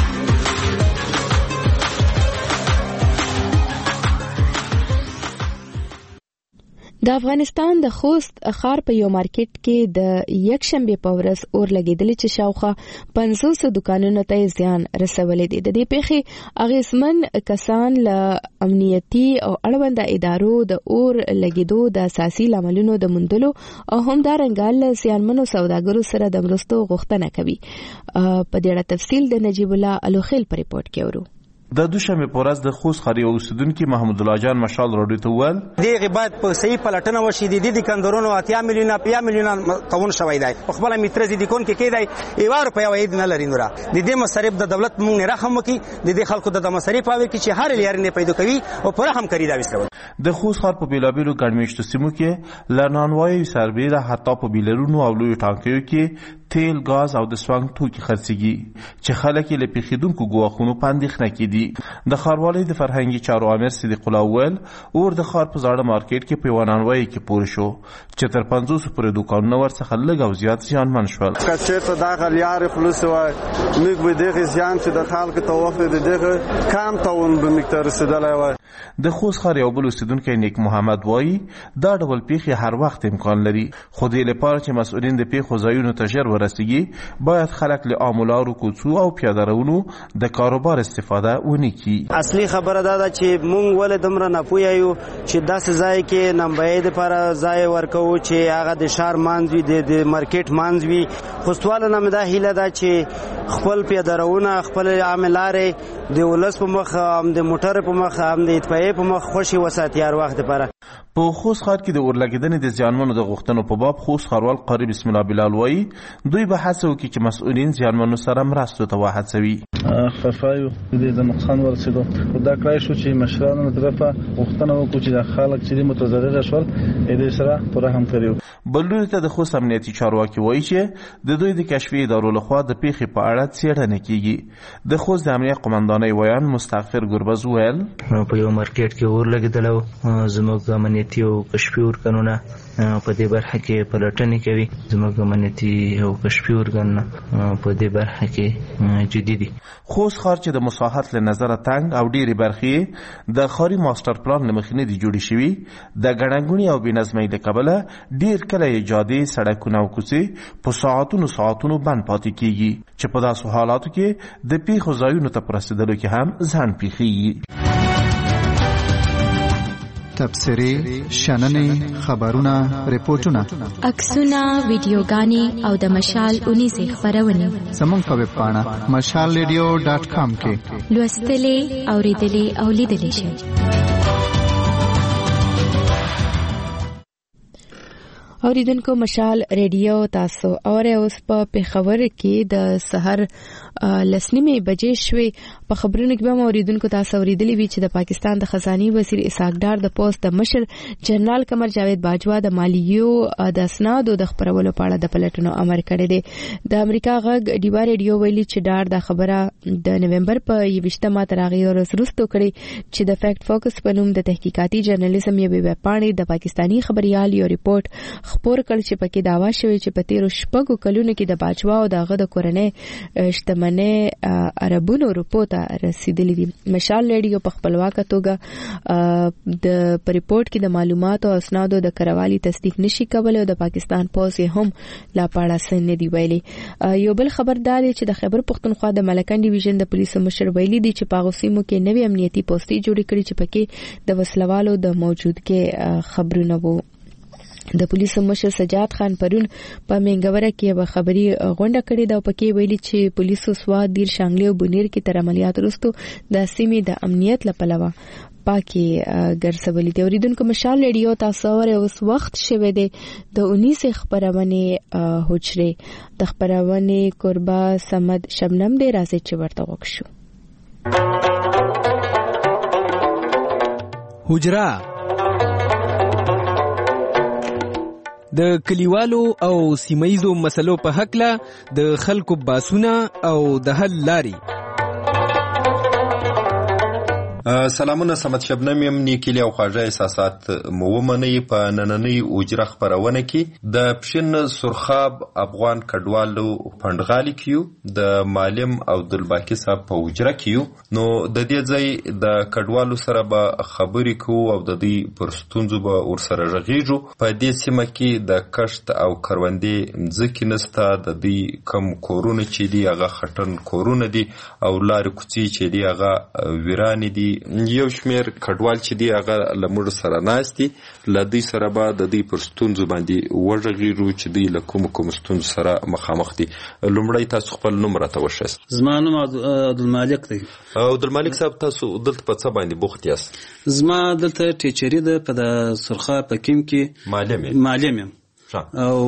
د افغانستان د خوست ښار په یو مارکیټ کې د یک شنبه په ورځ اور لګیدل چې شاوخوا پنځوس دکانونو ته زیان رسولې دي. د دې پیښې اغیزمن کسان له امنیتي او اړوند ادارو د اور لګیدو د اساسي لاملونو د موندلو او همدارنګه له زیانمنو سوداګرو سره د مرستو غوښتنه کوي. په دې اړه تفصیل د نجیب الله الوخیل په ریپورت کې ورو. د دوشنبه په ورځ د خوست ښار یو اوسیدونکي محمود الله جان مشال راډیو ته وویل دغه باید په صحیح پلټنه وشي. د دې کندرونو اتیا میلیونه پیا میلیونه قانون شوی دی په خپل میترزي د کون کې کېدای ایوار په یو اید نه لري نورا د دې مصرف د دولت مونږ نه رحم وکي د دې خلکو د مصرف او کې چې هر لري نه پیدا کوي او پر هم کوي دا وستو. د خوست ښار په بیلابیلو ګڼمیشتو سیمو کې لنانوای سربېره حتی په بیلرونو او لوی ټانکیو کې تیل، غاز او د سوانګ توکي خرڅيږي چې خلک یې له پیښیدونکو ګواښونو په اندېښنه کې دي. د ښاروالۍ د فرهنګي چارو امیر صدیق الله ویل اور د ښار په زاړه مارکیټ کې په ونانوای کې پوره شو چې تر پنځوس پورې دوکانونه ورڅخه لږ او زیات زیانمن شول. که چېرته دغه لیارې خلوص وای موږ به دغه زیان چې د خلکو ته وخت د دغه کم تاوان به موږ ته رسېدلی وای. د خوست ښار یو بل اوسیدونکی نیک محمد وایي دا ډول پیښې هر وخت امکان لري خو دې لپاره چې مسؤلین د پیښو ځایونو ته ژر ورسیږي باید خلک له عامو لارو کوڅو او پیاده روونو د کاروبار استفاده ونه کړي. اصلي خبره دا ده چې مونږ ولې دومره ناپوهه یو چې داسې ځای کې نمبۍ دپاره ځای ورکوو چې هغه د ښار منځ وي د مارکیټ منځ وي. خوستوالو نه مې دا هیله ده چې خپل پیاده روونه خپل عامې لارې د ولس په مخ هم د موټر په مخ هم د اطفایې په مخ خوشي وساتي هر وخت لپاره. په خوست ښار کې د اور لګیدنې د زیانمنو د غوښتنو په باب خوست ښاروال قاری بسم الله بلال وایي دوی به هڅه وکړي چې مسؤلین زیانمنو سره مرستو ته وهڅوي. خفایو د نقصان ورسېدو او دا کړای شو چې مشرانو طرفه غوښتنه وکړو چې د خلک چې متضرر شول د سره پوره همکاري بلوري ته د خوست امنیتي چارواکي وایي چې د دوی د کشفي ادارو لخوا د پیښې په اړه څېړنه کیږي. د خوست د امنیت قومندانۍ ویان مستغفر ګربز ویل په یو مارکیټ کې اور لګېدل، زموږ امنیتي او کشفي ارګانونه په دې برخه کې پلټنې کوي. زموږ امنیتي او کشفي ارګانونه په دې برخه کې جدي دي. خوست ښار چې د مساحت له نظره تنګ او ډېرې برخې د ښاري ماستر پلان له مخې نه دي جوړې شوي، د ګڼهګوڼې او بېنظمۍ له کبله ډېر کله یې جادې، سړکونه او کوڅې په ساعتونو ساعتونو بند پاتې کېږي چې په داسې حالاتو کې د پیښو ځایونو ته په رسېدلو کې هم ځنډ پېښېږي. تبصرې، شننې، خبرونه، ریپورتونه، عکسونه، ویډیوګانې او د مشال اونیزې خپرونې زموږ په ویب پاڼه مشال ریډیو ډاټ کام کې لوستلې، اورېدلې او لیدلې شئ. اوریدونکو مشال ریډیو تاسو اورئ. اوس په پېښور کې د سحر لسنیمې بجې شوې. په خبرونو کې به اوریدونکو تاسو اوریدلې وی چې د پاکستان د خزاني وزیر اسحاق ډار د پوسټ د مشر جنرال قمر جاوید باجوا د مالیو د اسنادو د خبرولو په اړه د پلټنو امر کړی دی. د امریکا غږ ډیوا ریډیو ویلي چې ډار د خبره د نومبر په یویشتمه ترغي ورځ وروسته کړی چې د فیکټ فوکس په نوم د تحقیقاتي ژورنالیزم یوه ویب پاڼې د پاکستانی خبريال یو ریپورت خبر کړ چې پکې داوا شوی چې په تیرو شپږو کلونو کې د باجوا او دغه د کورنۍ شتمنۍ عربونو روپو ته رسیدلې دي. مشال ریډیو په خپلواکه توګه د په ریپورت کې د معلوماتو او اسنادو د کروالي تصدیق نشي کولای او د پاکستان پولیس هم لا پاړه سن دی ویلي. یو بل خبردار چې د خیبر پختونخوا د ملکن ډیویژن د پولیسو مشر ویلي دي چې په غوسیمو کې نوې امنیتي پوسټي جوړې کړې چې پکې د وسلوالو د موجودګۍ خبرونه وو. د پولیسو مشر سجاد خان پرون په منګوره کې یو خبري غونډه کړې ده او پکې ویلي چې پولیسو سواد دیر شانګلي او بنیر کې تر عملیات وروسته د سیمې د امنیت لپاره پاکي ګرځولې دي. اوریدونکو مشال ریډیو تاسو اورئ. اوس وخت شوه دی د اونیسې خبرونه حجره د خبرونه قربا سمد شبنم دی راځي چې ورته وښو. حجره د کلیوالو او سیمایزو مسلو په حق له د خلکو باسونه او د حل لاري. سلامونه، سمت شبنم یم. نیکیلی او خواږه احساسات مو ومنئ. په نننۍ اوجره خپرونه کې د پښین سرخاب افغان کډوالو پندغالي کیو د معلم عبدالباقی صاحب په اوجره کیو. نو د دې ځای د کډوالو سره به خبرې کوو او د دې پر ستونزو به ورسره غږیږو. په دې سیمه کې د کښت او کروندې ځمکې نسته. د دې کم کورونه چې دي هغه خټن کورونه دي او لارې کوڅې چې دي هغه ویرانې دي. یو شمیر کډوال چې دی هغه لمر سره ناشتي لدی سره به د دې پر ستونزو باندې وژغیرو چې دی له کوم کوم ستونزو سره مخامخ دي. لومړی تاسو خپل نوم راته وښیاست. زما نوم عبدالمالک دی. عبدالمالک صاحب، تاسو دلته په څه باندې بوخت یاست؟ زما دلته ټیچری ده په د سرخا په کیم کې معلم معلم یم او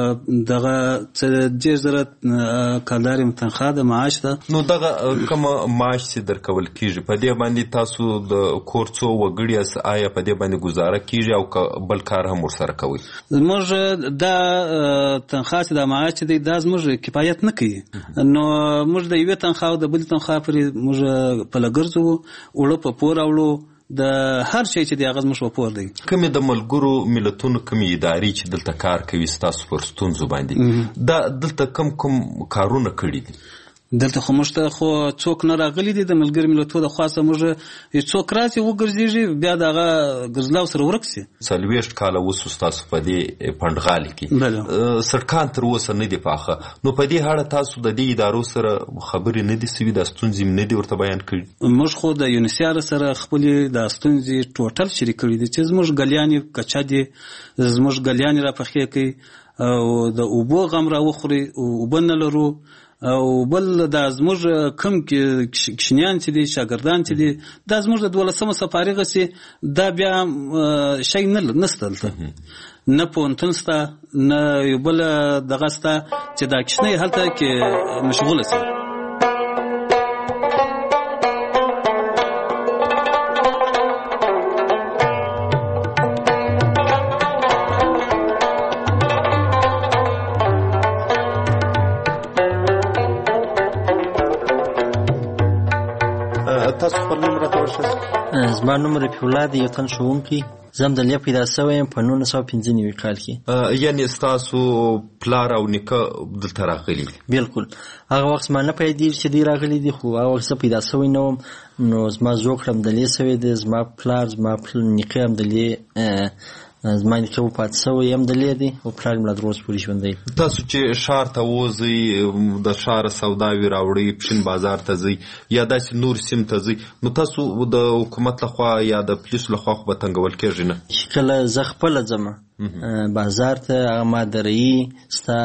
دغه ډېر زره کالداري تنخواه د معاش ده. نو دغه کوم معاش چې درکول کیږي په دې باندې تاسو د کور څو وګړي اس آیا په دې باندې گزاره کیږي او بل کار هم ورسره کوي؟ موږ دا تنخواه چې د معاش دی دا موږ کفایت نه کوي. نو موږ د یوې تنخواه د بل تنخواه پرې موږ په لګرځو وړو په پور اولو د هر شي چې دی هغه مشو پور دی. کومې د ملګرو ملتونو کومې ادارې چې دلته کار کوي ستاسو پر ستونزو باندې دا دلته کم کم کارونه کړي دي؟ دلته خو موږ ته خو څوک نه راغلي دي د ملګرو ملتونو د خاصه موږ څوک راځي وګرځيږي بیا دغه ګرځلاو سره ورکسي. څلوېښت کاله وسو تاسو په دې پندغالي کې سرکان تر اوسه نه دی پاخه. نو په دې اړه تاسو د دې ادارو سره خبرې نه دي سوي؟ د ستونزې نه دي ورته بیان کړي؟ موږ خو د یونیسیار سره خپل د ستونزې ټوټل شریک کړي دي چې زموږ ګلیانې کچا دي، زموږ ګلیانې را پخې کوي او د اوبو غم را وخوري او وبنه لرو او بل د زموږ کم کې کشنیان چې دي شاګردان چې دي دا زموږ د دولسمه سفارغه سي دا بیا شي نه نستلته نه پونتون ستا نه یو بل دغه ستا چې دا کشنی هلته کې مشغوله سي. تاسو خپل نوم راته ورشئ. زما نوم رفیع الله دی، یو تن ښوونکی. زه هم دلته پیدا شوی یم په نولس سوه پنځه نوي کال کې. یعنې ستاسو پلار او نیکه دلته راغلي؟ بلکل. هغه وخت زما نه پوهېدېږي چې دوی راغلي دي، خو هغه وخت زه پیدا شوی نه وم، نو زما زوکړه هم دلې شوی دی. زما پلار زما نیکه هم دلې زما نیکه وپاتې شوی هم دلې دی او پلار مې لا تر اوسه پورې ژوندی. تاسو چې ښار ته وځئ، د ښاره سوداوې راوړئ، پښین بازار ته ځئ یا داسې نور سیم ته ځئ، نو تاسو د حکومت لخوا یا د پولیسو لخوا خو به تنګول کېږي نه؟ چې کله زه خپله ځم بازار ته، هغه ما درایي ستا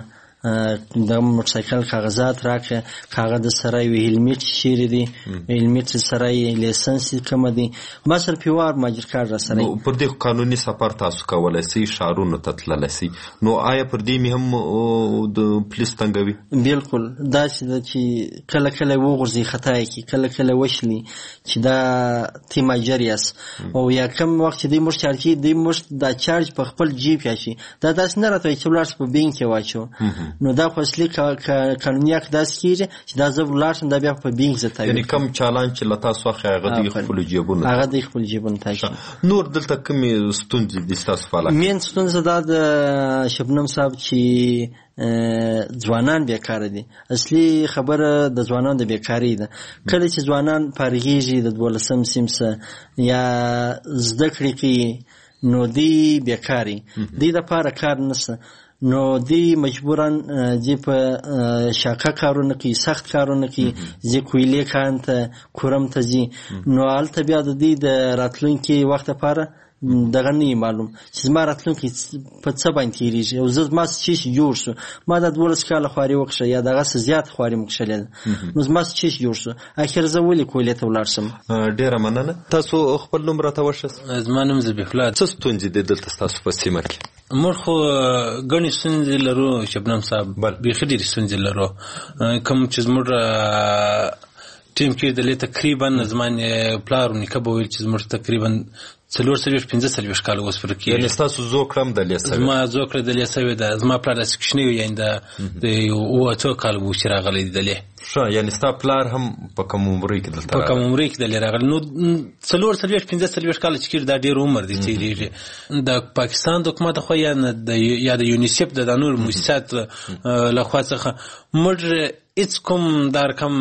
د موټرسایکل کاغذات راکړه، کاغذ سره یو هیلمټ چیرې دی، هیلمټ سره یې لیسنس کومه دی، ما سره پیوار ماجر کارت را سره. پر دې قانوني سفر تاسو کولی شئ، ښارونو ته تللی شئ، نو آیا پر دې مې هم د پولیس تنګوي؟ بلکل. داسې ده چې کله کله وغورځي خطا یې کړي، کله کله وشلي چې دا تی ماجر یاست، او یا کوم وخت چې دوی موږ چارج کوي، دوی موږ دا چارج په خپل جیب یاشي، دا داسې نه راته وایي چې ولاړ شي په بینک کې واچو، نو دا خو اصلي قانوني حق داسې کېږي چې دا زه ولاړ شم دا بیا په بینک زه تاویل. یعنې کم چالان چې له تاسو اخلي هغه دوی خپلو جیبونو هغه دوی خپلو جیبونو تاچي. نور دلته کومې ستونزې دي ستاسو په علاقه؟ مین ستونزه دا د شبنم صاحب چې ځوانان بیکاره دي. اصلي خبره د ځوانانو د بیکارۍ ده. کله چې ځوانان فارغېږي د دولسم صنف څخه یا زده کړې کوي، نو دوی بیکاري، دوی دپاره کار نشته، نو دی مجبورن دی په شاقه کارونه کوي، سخت کارونه کوي، زی کویلې کان ته کورم ته ځي، نو هلته بیا د دوی د راتلونکي وخت لپاره دغه نه معلوم چې زما راتلونکي په څه باندې تېرېږي، او زه زما څه چې جوړ شو، ما دا دولس کاله خواري وکړه یا دغسې زیات خواري مو کښلې ده، نو زما څه چې جوړ شو، اخر زه ولې کویلې ته ولاړ شم. ډېره مننه. تاسو خپل نوم راته وښیاست؟ زما نوم ذبیح الله. څه ستونزې دي دلته ستاسو په سیمه کې؟ موږ خو ګڼې ستونزې لرو شبنم صاحب، بیخي ډېرې ستونزې لرو. کوم چې زموږ ټیم کې دلې تقریبا زما پلار نیکه به ویل چې زموږ تقریبا څلور څلوېښت پنځه څلوېښت کاله اوس پوره کېږي. یعنې ستاسو زوکړه هم دلې سوې؟ زما زوکړه دلې سوې ده. زما پلار داسې کوچنی و، یعنې د اووه اتو کاله و چې راغلی دی دلې. ښه، یعنې ستا پلار هم په کوم عمرۍ کې دلته په کوم عمرۍ کې دلې راغلی. نو څلور څلوېښت پنځه څلوېښت کاله چې کېږي دا ډېر عمر دی تېرېږي. د پاکستان د حکومت لخوا یا د یونیسیف د نورو مؤسسات لخوا څخه موږ هېڅ کوم دا رقم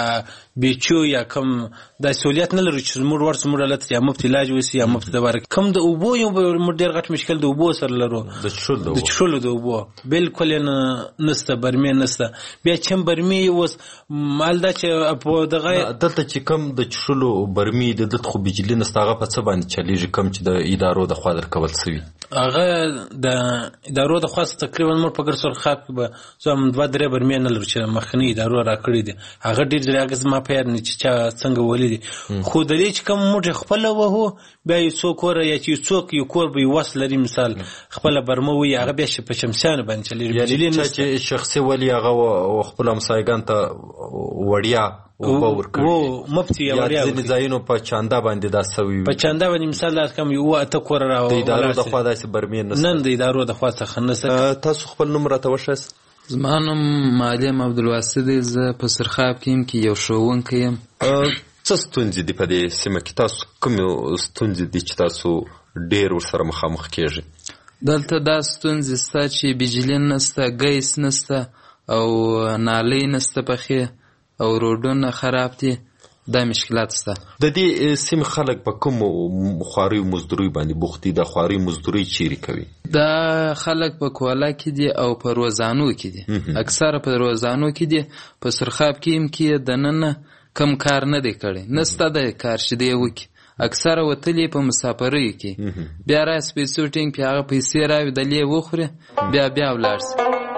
بیچو یا کوم دا سهولیت نه لرو چې موږ ورسو موږ هلته یا مفت علاج وسي یا مفت دوا. کوم د اوبو یو موږ ډېر غټ مشکل د اوبو سره لرو، د څښلو د اوبو بلکل یې نشته، برمې نشته. بیا چې هم برمې اوس مال دا چې په دغه دلته چې کوم د څښلو برمې د دلته خو بجلي نشته، هغه په څه باندې چلیږي کوم چې د ادارو د خوا درکول سوي؟ هغه د ادارو د خوا تقریبا موږ په ګرسرخاب کې به زه دوه درې برمې نه لرو چې مخکني ادارو راکړي دي. هغه ډېر ډېر هغه زما په یاد نه چې چا څنګه ولي دي، خو د دې چې کوم موږ خپله وهو بیا یو څوک وره یا چې څوک یو کور به یې وس لري، مثال خپله برمه وي، هغه بیا په شمسیانو باندې چلېږي. یعنې چې شخصي ولي هغه خپلو همسایګانو ته وړیا اوبه ورکوي، مفتي یا ځینې ځایونو په چانده باندې دا سوي وي، په چانده باندې مثال دا کوم اووه اته کوره را د ادارو د خوا داسې برمې نشته؟ نن د ادارو د خوا څخه نشته. تاسو خپل نوم راته وښیاست؟ زما نوم معلم عبدالواسط دی، زه په سرخاب کې یم کې یو ښوونکی یم. څه ستونزې دي په دې سیمه کې؟ تاسو کومې ستونزې دي چې تاسو ډېر ورسره مخامخ کېږئ؟ دلته دا ستونزې شته چې بجلي نشته، ګیس نشته، او نالۍ نشته پخې، او روډونه خراب دي. دا مشکلات شته. د دې سیمې خلک په کومو خواریو مزدورۍ باندې بوخت دي؟ د خوارۍ مزدورۍ چیرې کوي؟ دا خلک په کولا کې دي او په روزانو کې دي، اکثره په روزانو کې دي. په سرخاب کې هم کې دننه کم کار نه دی کړی، نسته د کار چې دی وکړي، اکثره وتلي په مسافریو کې، بیا راسي پیسو ټینګ پې هغه پیسې راوي دلې وخوري، بیا بیا ولاړ سي.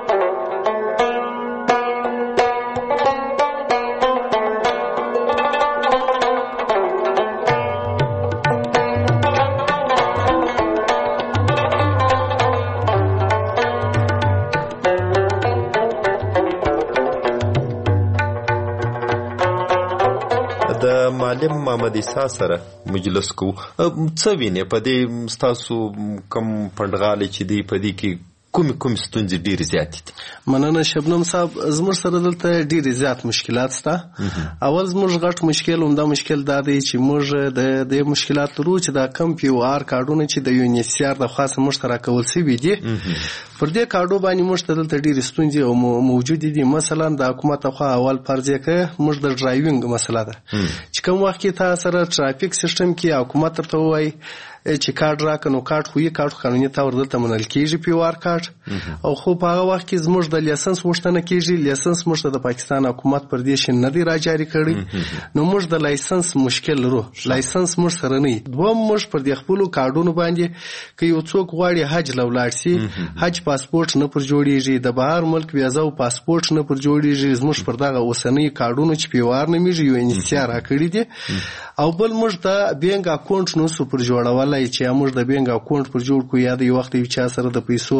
معلم محمد عیسی سره مجلس کو څه ویني په دې ستاسو کم پندغالي چې دی په دې کې کوم کوم ستونزې ډېرې زیاتې دي؟ مننه شبنم صاحب. زموږ سره دلته ډېرې زیات مشکلات شته. اول زموږ غټ مشکل همدا مشکل دا دی چې موږ د دې مشکلات لرو چې دا کم پی او آر کارډونه چې د یو ان ایچ سی آر د خوا څخه موږ ته راکول شوي دي پر دې کارډو باندې موږ ته دلته ډېرې ستونزې موجودې دي. مثلا د حکومت لخوا اول فرض یې کړه موږ د ډرایوینګ مسله ده چې کوم وخت کې تا سره ټرافیک سیسټم کې حکومت درته ووایي چې کارت راکړه نو کارت خو یې کارت قانوني طور دلته منل کېږي پی او آر کارت او خو په هغه وخت کې زموږ د لیسنس غوښتنه کېږي. لیسنس موږ ته د پاکستان حکومت پر دې شی نه دی راجاري کړی نو موږ د لایسنس مشکل لرو. لایسنس موږ سره نه وي. دویم موږ پر دې خپلو کارډونو باندې که یو څوک غواړي حج له ولاړ سي حج پاسپورټ نه پر جوړېږي، د بهر ملک ویزا او پاسپورټ نه پر جوړېږي. زموږ پر دغه اوسنۍ کارډونو چې پی او آر نومېږي یو ان ایچ سی آر راکړي دي. او بل موږ د بینک اکاونټ نه سو پر جوړولی چې موږ د بینک اکاونټ پر جوړ کو یا د یو وخت یو چا سره د پیسو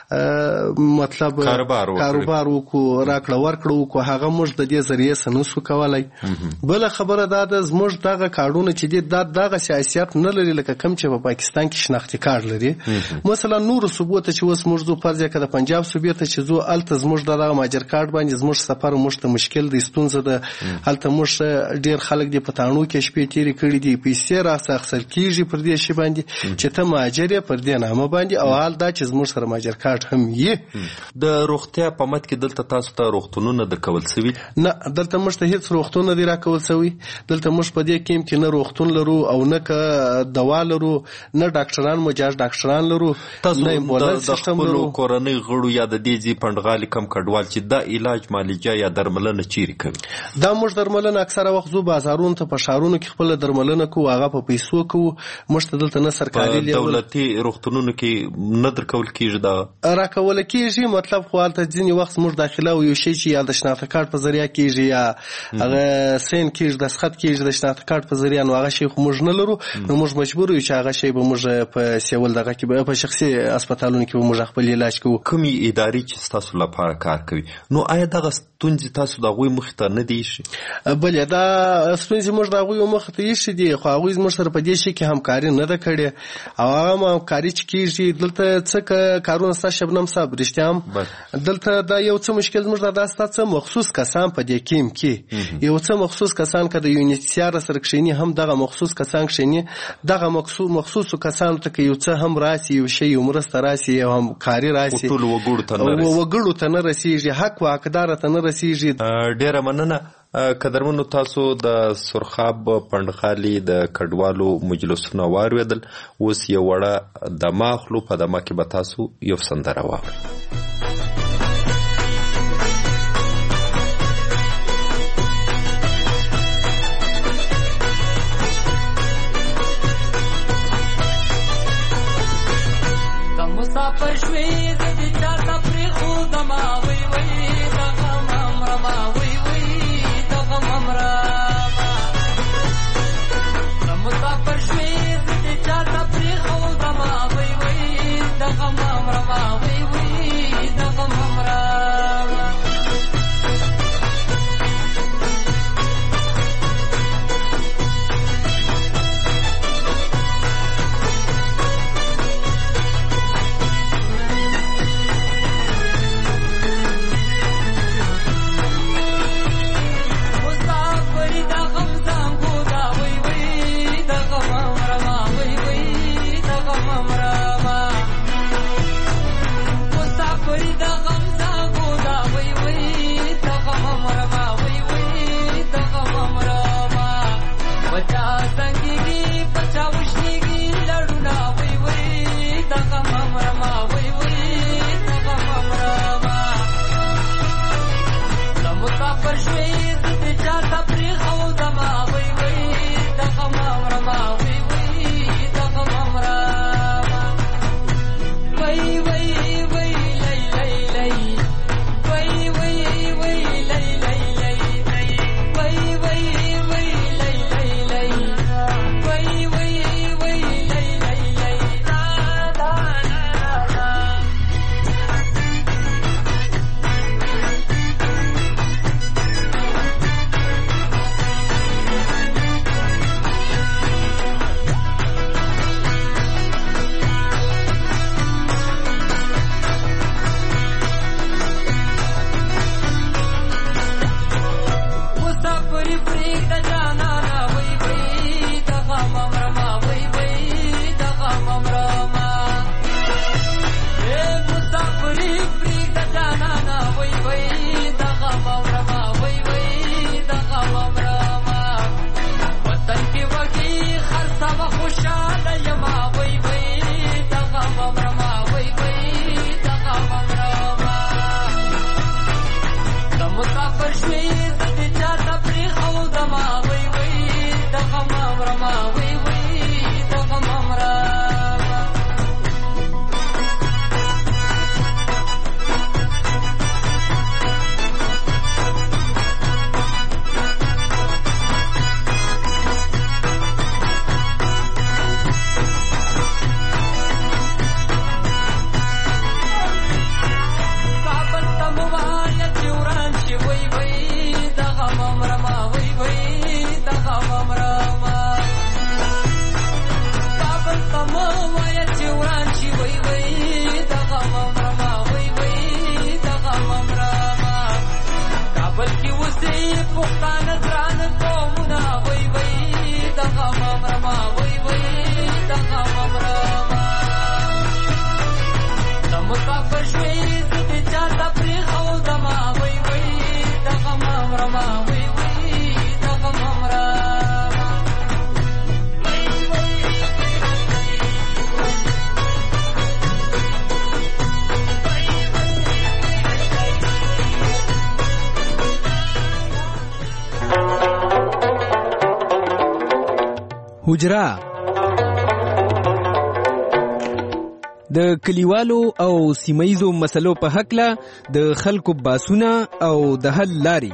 مطلب کاروبار وکړو راکړه ورکړه وکړو هغه موږ د دې ذریعې سره نسو کولای. بل خبره دا ده زموږ دغه کارډونه چې دي دا دغه سیاست نه لري لکه کم چې په پاکستان کې شناختی کارت لري. مثلا نور صوبو ته چې اوس موږ زو فرض کړه د پنجاب صوبې ته چې زو الته زموږ دغه ماجر کارت باندې زموږ سفر موږ ته مشکل دي ستونزه ده. الته موږ ډیر خلک دي په تاڼو کې شپې تیرې کړي دي پیسې راڅخه اخیستل کېږي پر دې شی باندې چې ته مهاجر یې پر دې نامه باندې او حال دا چې زموږ سره مهاجر کارت هم یې. د روغتیا په مد کې دلته تاسو ته روغتونونه درکول شوي؟ نه دلته موږ ته هېڅ روغتون نه دی راکول شوي. دلته موږ په دې کې کې نه روغتون لرو او نه که دوا لرو نه ډاکټران مجاز ډاکټران لرو. تاسو د خپلو کورنۍ غړو یا د دې ځي پنډغالي کم کډوال چې دا علاج معالجه یا درملنه چیرې کوي؟ دا موږ درملنه اکثره وخت زو بازارونو ته په ښارونو کې خپله درملنه کوو هغه په پیسو کوو. موږ ته دلته نه سرکاري دولتي روغتونونو کې نه درکول کېږي؟ دا راکول کېږي مطلب خو هلته ځینې وخت موږ داخله او یو شی چې یا د شناخته کارت په ذریعه کېږي یا هغه سین کېږي دستخط کېږي د شناخته کارت په ذریعه نو هغه شی خو موږ نه لرو نو موږ مجبور یو چې هغه شی به موږ په سیول دغه کې په شخصي هسپتالونو کې به موږ خپل علاج کوو. کومې ادارې چې ستاسو لپاره کار کوي نو آیا دغه ستونزې تاسو د هغوی مخې ته نه دي ایښي؟ بلې دا ستونزې موږ د هغوی مخې ته ایښي دي خو هغوی زموږ سره په دې شي کې همکاري نه ده کړې او هغه همکاري چې کېږي دلته څه کارونه ستا شبنم صاحب رښتیا هم دلته دا یو څه مشکل زموږ دا ستا څه مخصوص کسان په دې کې هم کې یو څه مخصوص کسان که د یو ان ایچ سی آر سره کښېني هم دغه مخصوص کسان کښېني دغه مخصوصو کسانو ته که یو څه هم راسي یو شی یو مرسته راسي یو همکاري راسي ټولو وګړو ته نه رسېږي حق و حقداره ته نه رسېږي. ډېره مننه قدرمنو. تاسو د سرخاب پنډغالي د کډوالو مجلسونه واورېدل. اوس یو وړه دمه اخلو په دمه کې به تاسو یو سندره واورئ. حجره د کلیوالو او سیمایزو مسلو په حقله د خلکو باسونه او د حل لاري.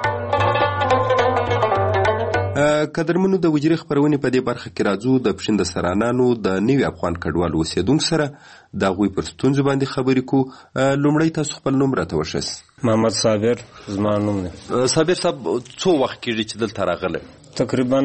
قدرمنو د وجري خبرونه په دې برخه کې راځو د پښین د سرانانو د نوي افغان کډوال اوسیدونکو سره د غوي پر ستونزو باندې خبرې کو. لومړی تاسو خپل نوم راته وښیاست. محمد صابر زما نوم دی. صابر صاحب څو وخت کېږي چې دلته راغلی؟ تقریبا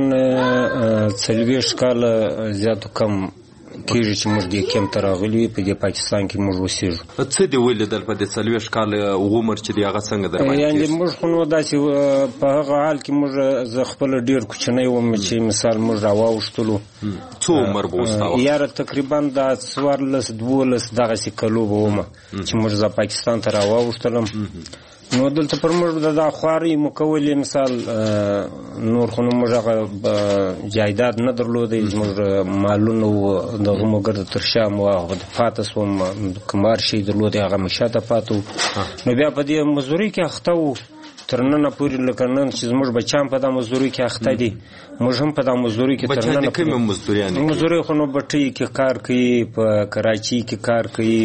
څلوېښت کاله زیاتو کم کېږي چې موږ دې کمپ ته راغلي په دې پاکستان کې موږ اوسېږو. څه دې ولیدل په دې څلوېښت کاله عمر چې دی هغه څنګه در باندې یعنې موږ خو نو داسې په هغه حال کې موږ زه خپله ډېر کوچنی وم چې مثال موږ راواوښتلو. څو عمر به اوس تا وخت؟ یاره تقریبا دا څوارلس دولس دغسې کلو به ومه چې موږ زه پاکستان ته راواوښتلم. نو دلته پر موږ د دا خوارۍ مو کولې مثال نور خو نو موږ هغه جایداد نه درلودی، زموږ مالونه و دغه مو ګرده تر شا مو پاته سوم، کمار شی درلودی هغه مې شاته پاته و. نو بیا په دې مزدورۍ کې اخته و تر ننه پورې، لکه نن چې زموږ بچیان په دا مزدورۍ کې اخته دي، موږ هم په دا مزدورۍ کې تر ننه. بچیان دې کومې مزدوریانې کوي؟ مزدورۍ خو نو بټۍ کې کار کوي، په کراچۍ کې کار کوي،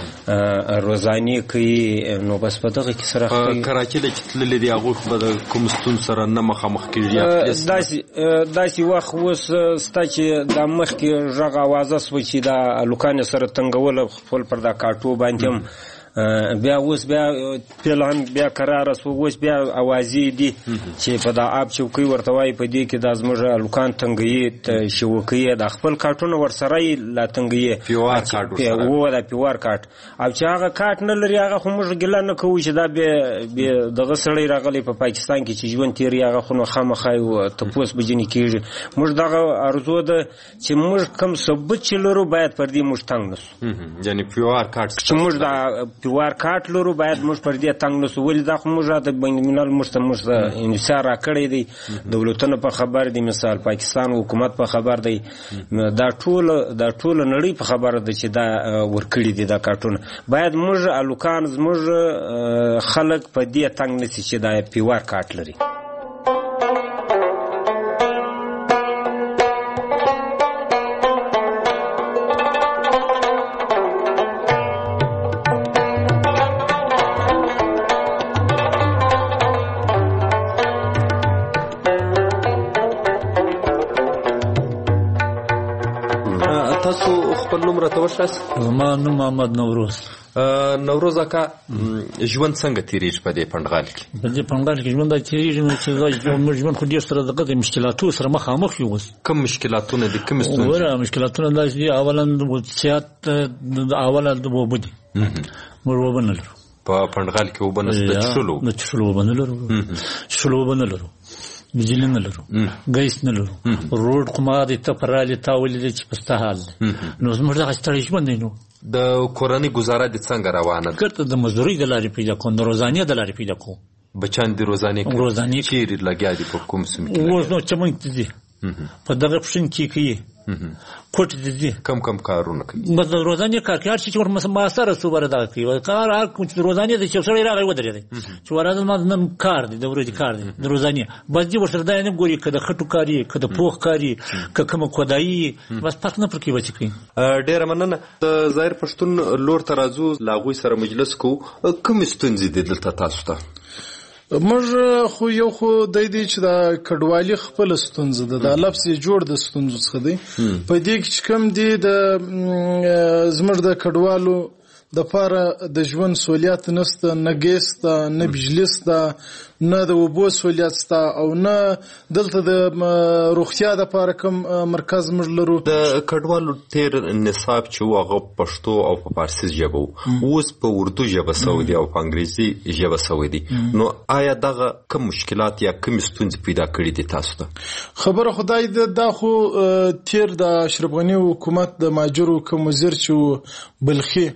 روزانې کوي. نو بس په دغه کې سره په کراچۍ د چې تللي دي هغوی خو به د کوم ستونزو سره نه مخامخ کېږي؟ داسې وخت اوس ستا چې دا مخکې غږ اوازه سوه چې دا هلکان یې سره تنګوله خپل پر دا کاټو باندې هم، بیا اوس بیا پلان بیا قراره سو، اوس بیا اوازې دي چې په دا آب چوکۍ ورته وایي، په دې کې دا زموږ هلکان تنګوي، شوکۍ د خپل کاټونه ورسره یې لا تنګوي، پیوار کاټ ورسره و دا پیوار کاټ. او چې هغه کاټ نه لري هغه خو موږ ګیله نه کوو چې دا بیا دغه سړی راغلی په پاکستان کې چې ژوند تېري، هغه خو نو خامخا تپوس به ځینې کېږي. موږ دغه ارزو ده چې موږ کوم ثبوت چې لرو باید پر دې موږ تنګ نه سو. یعنې پیوار کاټ چې موږ دا پیوار کاټ لرو باید موږ پر دې تنګ نه سو. ولې دا خو موږ راته بین الملل موږ ته موږ ته انحصار راکړی دی، دولتونه په خبر دي، مثال پاکستان حکومت په خبر دی، دا ټوله دا ټوله نړۍ په خبره ده چې دا ورکړي دي دا کاټونه. باید موږ هلکان زموږ خلک په دې تنګ نه سي چې دا پیوار کاټ لري. تاسو خپل نوم راته وښیاست؟ زما نوم محمد نوروز. نوروز اکا ژوند څنګه تېرېږي په دې پنډغال کې؟ په دې پنډغال کې ژوند دا تېرېږي نو چې موږ ژوند خو ډېر سره دغه مشکلاتو سره مخامخ یو. اوس کوم مشکلاتونه دي؟ کومې ستونزې؟ وره مشکلاتونه داسې دي، اولا صحت، اوله د اوبه دي، موږ اوبه نه لرو په پنډغال کې. اوبه نشته؟ د څښلو د څښلو اوبه نه لرو، څښلو اوبه نه لرو، بجلی نه لرو، ګیس نه لرو، روډ خو ما دې ته پر رالې تا ولیدې چې په ستا حال دی. نو زموږ دغه ستړی ژوند دی. نو د کورنۍ ګزاره دې څنګه روانه ده؟ ګرته د مزدورۍ د لارې پیدا کوم، د روزانې د لارې پیدا کوم. بچیان دې روزانې کوي؟ روزانې چیرې لګیا دي؟ په کوم سیمه کې؟ اوس نو چمن کې دي، په دغه پښین کې کوي، کوټ دې دي. کم کم کارونه کوي؟ بس د روزانې کار کوي، هر شي چې ور مسره سو بره دغه کوي کار. هر کوم چې روزانې د چې سړی راغی ودرېدی چې ورته ما نن کار دی، د ورځې کار دی د روزانې، بس دې ورسره دا نه ګوري که د خټو کاري، که د پوخ کاري، که کومه کودایي، بس فرق نه پرې کوي چې کوي. ډېره مننه. د ظاهر پښتون لور ته راځو، له هغوی سره مجلس کوو. کومې ستونزې دي دلته تاسو ته؟ موږ خو یو خو دی دی چې دا کډوالي خپل ستونزه ده، دا لفظ یې جوړ د ستونزو څخه دی. په دې کې چې کوم دی د زموږ د کډوالو د پاره د ژوند سہولیات نشته، نه ګیس ته، نه بجلی ته، نه د اوبو سہولیات ته، او نه دلته د روغتیا د پاره کوم مرکز موږ لرو. د کډوالو تیر نصاب چې هغه پښتو او په فارسي ژبه اوس په اردو ژبه سوی دی او په انګریزي ژبه سوی دی. نو آیا دغه کوم مشکلات یا کوم ستونزې پیدا کړي دي تاسو ته؟ خبره خدای ده، دا خو تیر د اشرف غني حکومت د ماجرو کوم وزیر چې بلخي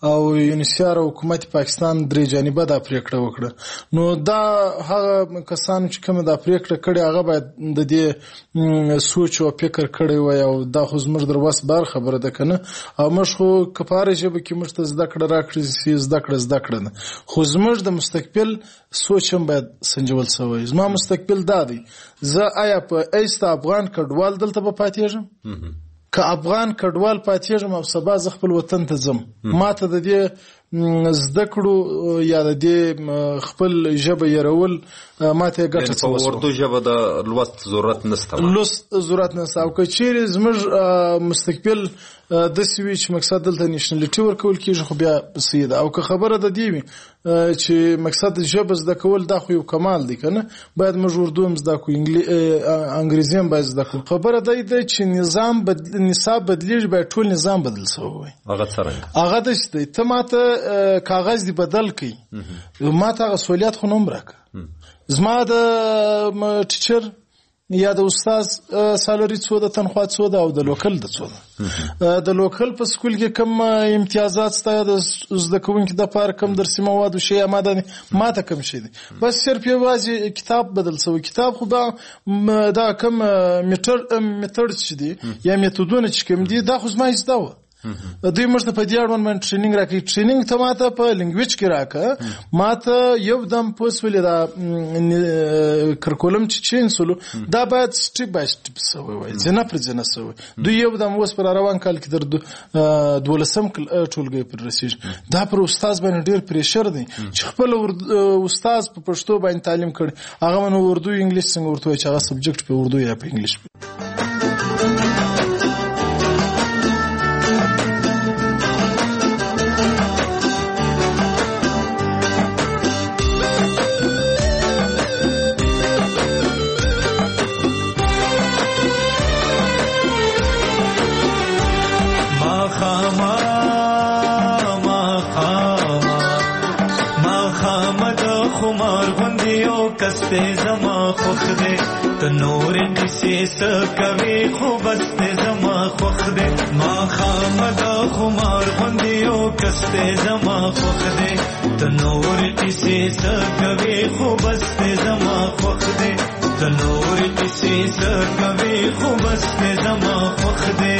او یونیسیار او حکومت پاکستان درې جانبه دا پریکړه وکړه. نو دا هغه کسان چې کوم دا پریکړه کړي هغه باید د دې سوچ او فکر کړي وي او دا خو زموږ در واس بار خبره ده کنه. او موږ خو کفاره ژبه کې موږ ته زده کړه راکړي سي زده کړه زده کړه نه، خو زموږ د مستقبل سوچ هم باید سنجول شوی. زما مستقبل دا دی، زه آیا په ایست افغان کډوال دلته به پاتېږم؟ که افغان کډوال پاتېږم او سبا زه خپل وطن ته ځم، ما ته د دې زده کړو یا د دې خپل ژبه یرول ما ته ګټه څه وسوه. په اردو ژبه د لوست ضرورت نشته، لوست ضرورت نشته. او که چیرې زموږ مستقبل داسې وي چې مقصد دلته نیشنلټي ورکول کېږي خو بیا صحیح ده. او که خبره د دې وي چې مقصد ژبه زده کول دا خو یو کمال دی که نه، باید موږ اردو هم زده کړو، انګریزي هم باید زده کړو. خبره دا ده چې نظام نصاب بدلیږي، باید ټول نظام بدل شوی وي. هغه څرنګه؟ هغه داسې دی، ته ما ته کاغذ دې بدل کړي، ما ته هغه سهولیت خو نه هم راکړه. زما د ټیچر یا د استاد سالري څو ده، تنخوا څو ده، او د لوکل د څو ده. د لوکل په سکول کې کم امتیازات ستا، د زده کوونکي د پاره کم درسي مواد او شی ماده ما ته کم شي دي، بس صرف یوازې کتاب بدل شوی. کتاب خو دا دا کم میټر میټر چې دي یا میتودونه چې کوم دي دا خو زما زده و. دوی موږ ته په دې اړوند باندې ټریننګ راکړي. ټریننګ ته ماته په لینګویج کې راکړه، ماته یو دم پوسولې دا کرکولم چې چینج سولو دا باید سټیپ بای سټیپ شوی وای، ځنه پر ځنه شوی. دوی یو دم اوس پر روان کال کې در دولسم ټولګي پر رسیږي. دا پر استاد باندې ډیر پریشر دی چې خپل استاد په پښتو باندې تعلیم کړي، هغه نو اردو انګلیش څنګه ورته وایي چې هغه سبجیکټ په اردو یا په انګلیش. کستے زما خوخ دے تو نور کسی سکوی خوبست زما خوخ دے ما خامدا خمار بندیو کستے زما خوخ دے تو نور کسی سکوی خوبست زما خوخ دے تو نور کسی سکوی خوبست زما خوخ دے.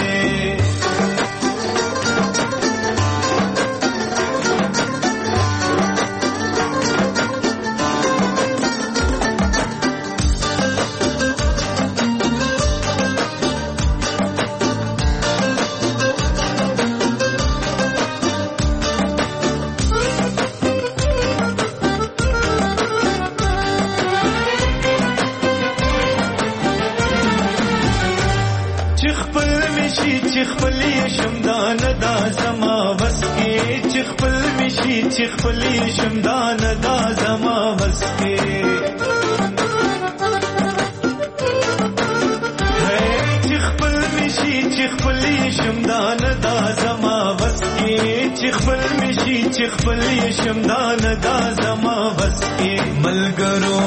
خپلی شمدان دا زما بس کې چې خپل مشي چې خپلی شمدان دا زما بس کې چې خپل مشي چې خپلی شمدان دا زما بس کې. ملګرو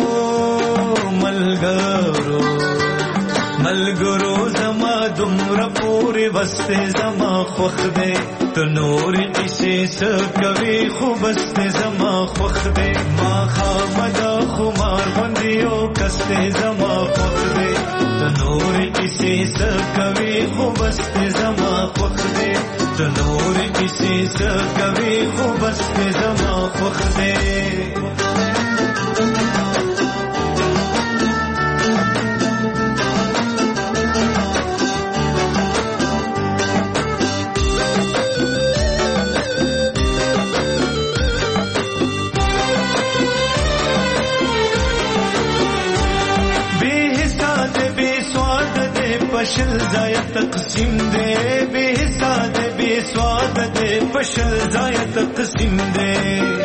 ملګرو ملګرو زما دومره پورې بسته زما خوښ دی تو نور کسی سکوی خوبست زما خوخ دے ما خامدا خمار بندیو کستے زما خوخ دے تو نور کسی سکوی خوبست زما خوخ دے تو نور کسی سکوی خوبست زما خوخ دے. پشل ځای تقسیم دے بے حساب بے سواد دے پشل ځای تقسیم دے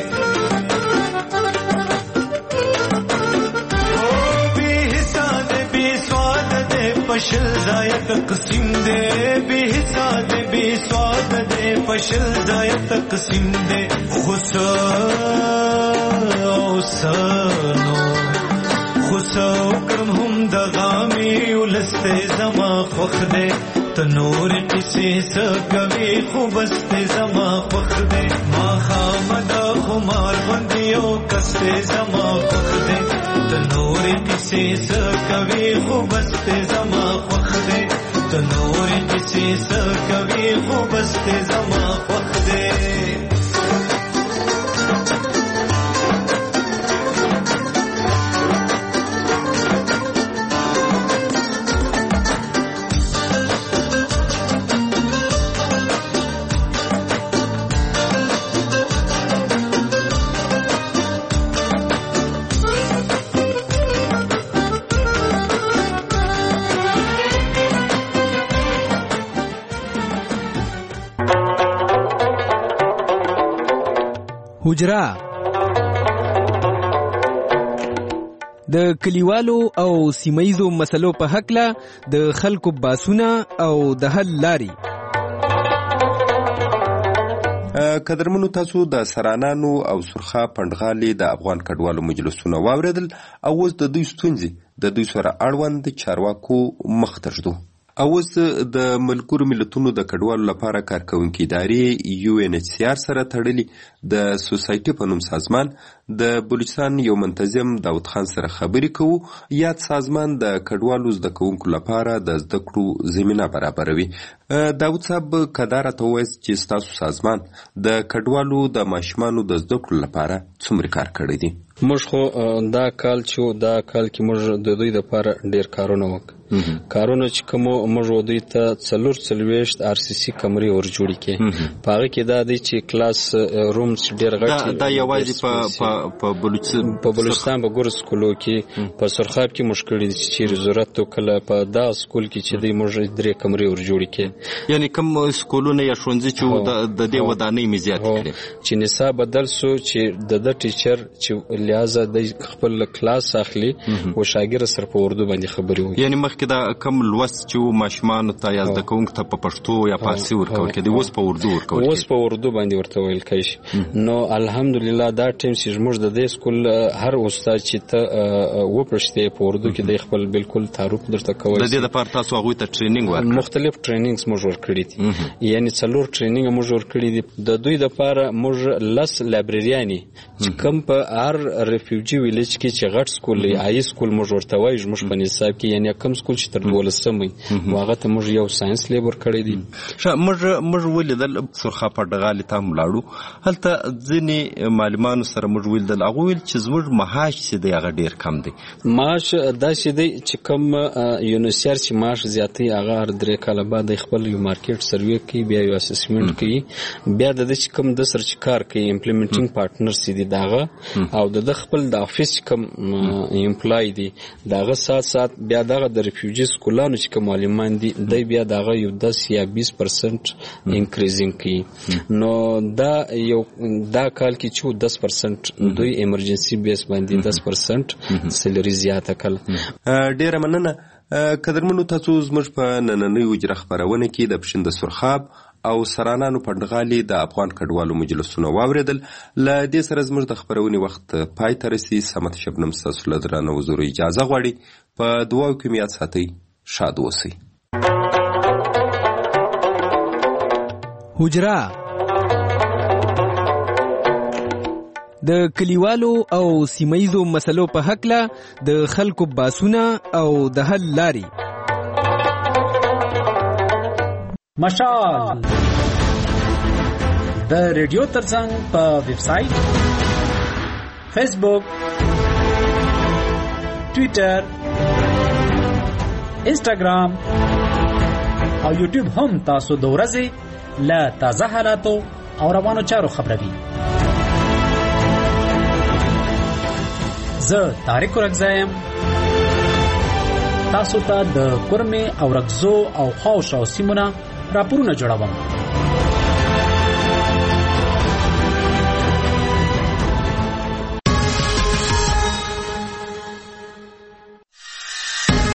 بے حساب بے سواد دے پشل ځای تقسیم دے بے حساب بے سواد دے پشل ځای تقسیم دے. خسو سنو خسو کرم هم د غامی ولسته زما خوخ دے ته نور کسی سکوي خو بس ته زما خوخ دې ما خامدا خمار بندیو کسته زما خوخ دې ته نور کسی سکوي خو بس ته زما خوخ دې ته نور کسی سکوي خو بس ته زما خوخ دې حجره د کلیوالو او سیمایزو مسلو په حق له د خلکو باسونه او د حل لاري. قدرمنو تاسو د سرانانو او سرخا پندغالي د افغان کډوالو مجلسونه واوریدل او اوس د دوی ستونزې د دوی سره اړوند چارواکو مخ ته ږدو. او اوس د ملګرو ملتونو د کډوالو لپاره کارکوونکې ادارې یو ان ایچ سی آر سره تړلي د سوسایټي په نوم سازمان د بلوچستان یو منتظم داود خان سره خبرې کوو. یاد سازمان د کډوالو زده کوونکو لپاره د زده کړو زمینه برابروي. داود صاحب کدا راته ووایاست چې ستاسو سازمان د کډوالو د ماشومانو د زده کړو لپاره څومره کار کړی دی؟ موږ خو دا کال چې دا کال کې موږ د دوی لپاره ډیر کارونه وکړ. کارونه چې کوم موږ دوی ته څلور څلوېښت آر سی سی کمرې ور جوړې کړې. په هغه کې دا دی چې کلاس رومز ډیر غټ دا یوازې په په بلوچستان په بلوچستان په ګورس سکولو کې په سرخاب کې موږ کړي چې ضرورت وکړه په دا سکول کې چې دی موږ درې کمرې ور جوړې کړې. یعنی کوم سکولونه یا ښوونځي چې د دې ودانۍ مې زیات کړي چې نصاب بدل سو چې د د ټیچر چې لہذا د خپل کلاس اخلي او شاګرد سره په اردو باندې خبرې وکړي. یعنی مخکې دا کم لوست چې ماشومان ته یا زده کوونکو ته په پښتو یا فارسي ورکول کېدی اوس په اردو ورکول کېږي. اوس په اردو باندې ورته ویل کېږي. نو الحمدلله دا ټیم چې موږ د دې سکول هر استاد چې ته وپښتې په اردو کې د خپل بالکل تعارف درته کوي. د دې لپاره تاسو هغوی ته ټریننګ ورکړئ؟ مختلف ټریننګز موږ ورکړي دي. یعنی څلور ټریننګ موږ ورکړي دي. د دوی لپاره موږ لس لایبرریانې چې کوم په هر ریفیوجي ویلیج کې چې غټ سکول دی آی سکول موږ ورته وایو موږ په نصاب کې یعنی کوم سکول چې تر دولسم وي هغه ته موږ یو ساينس لیب ورکړی دی. موږ موږ ولیدل سرخا پټغالي ته ملاړو هلته ځینې معلمانو سره موږ ولیدل هغه ویل چې زموږ معاش چې دی هغه ډیر کم دی. معاش دا چې دی چې کوم یونیسیار چې معاش زیاتې هغه هر درې کاله بعد خپل یو مارکیټ سروې کوي بیا یو اسسمنټ کوي بیا د دې کوم د سر چې کار کوي امپلیمنټینګ پارټنر سي دی داغه او د خپل د افیس کوم امپلای دی داغه سات سات بیا دغه د ریفیوجی سکولانو چې کوم معلمان دي د بیا دغه یو دس یا بیس پرسنټ انکریزینګ کوي. نو دا یو دا کال کې چې دس پرسنټ دوی ایمرجنسي بیس باندې دس پرسنټ سیلری زیاته کړ. ډیره مننه. قدرمنو تاسو زموږ په نننۍ وجره خبرونه کې د پښین د سرخاب او سرانانو پندغالي د افغان کډوالو مجلسونه واوریدل. له دې سره زموږ د خبرونې وخت پای ته رسي. سمت شبنم ستاسو له درانه حضور اجازه غواړي. په دعاو کې مې یاد ساتئ. شاد اوسئ. حجره د کلیوالو او سیمایزو مسلو په حق له د خلکو باسونه او د حل لاري. مشال د ریډیو ترڅنګ په ویب سټ فیسبوک ټوئیټر انسټاګرام او یوټیوب هم تاسو د ورځې له تازه حالاتو او روانو چارو خبروي. زه طارق رګزایم تاسو ته د کورمه او رګزو او خاوشاو سیمونه راپورونه جوړوم.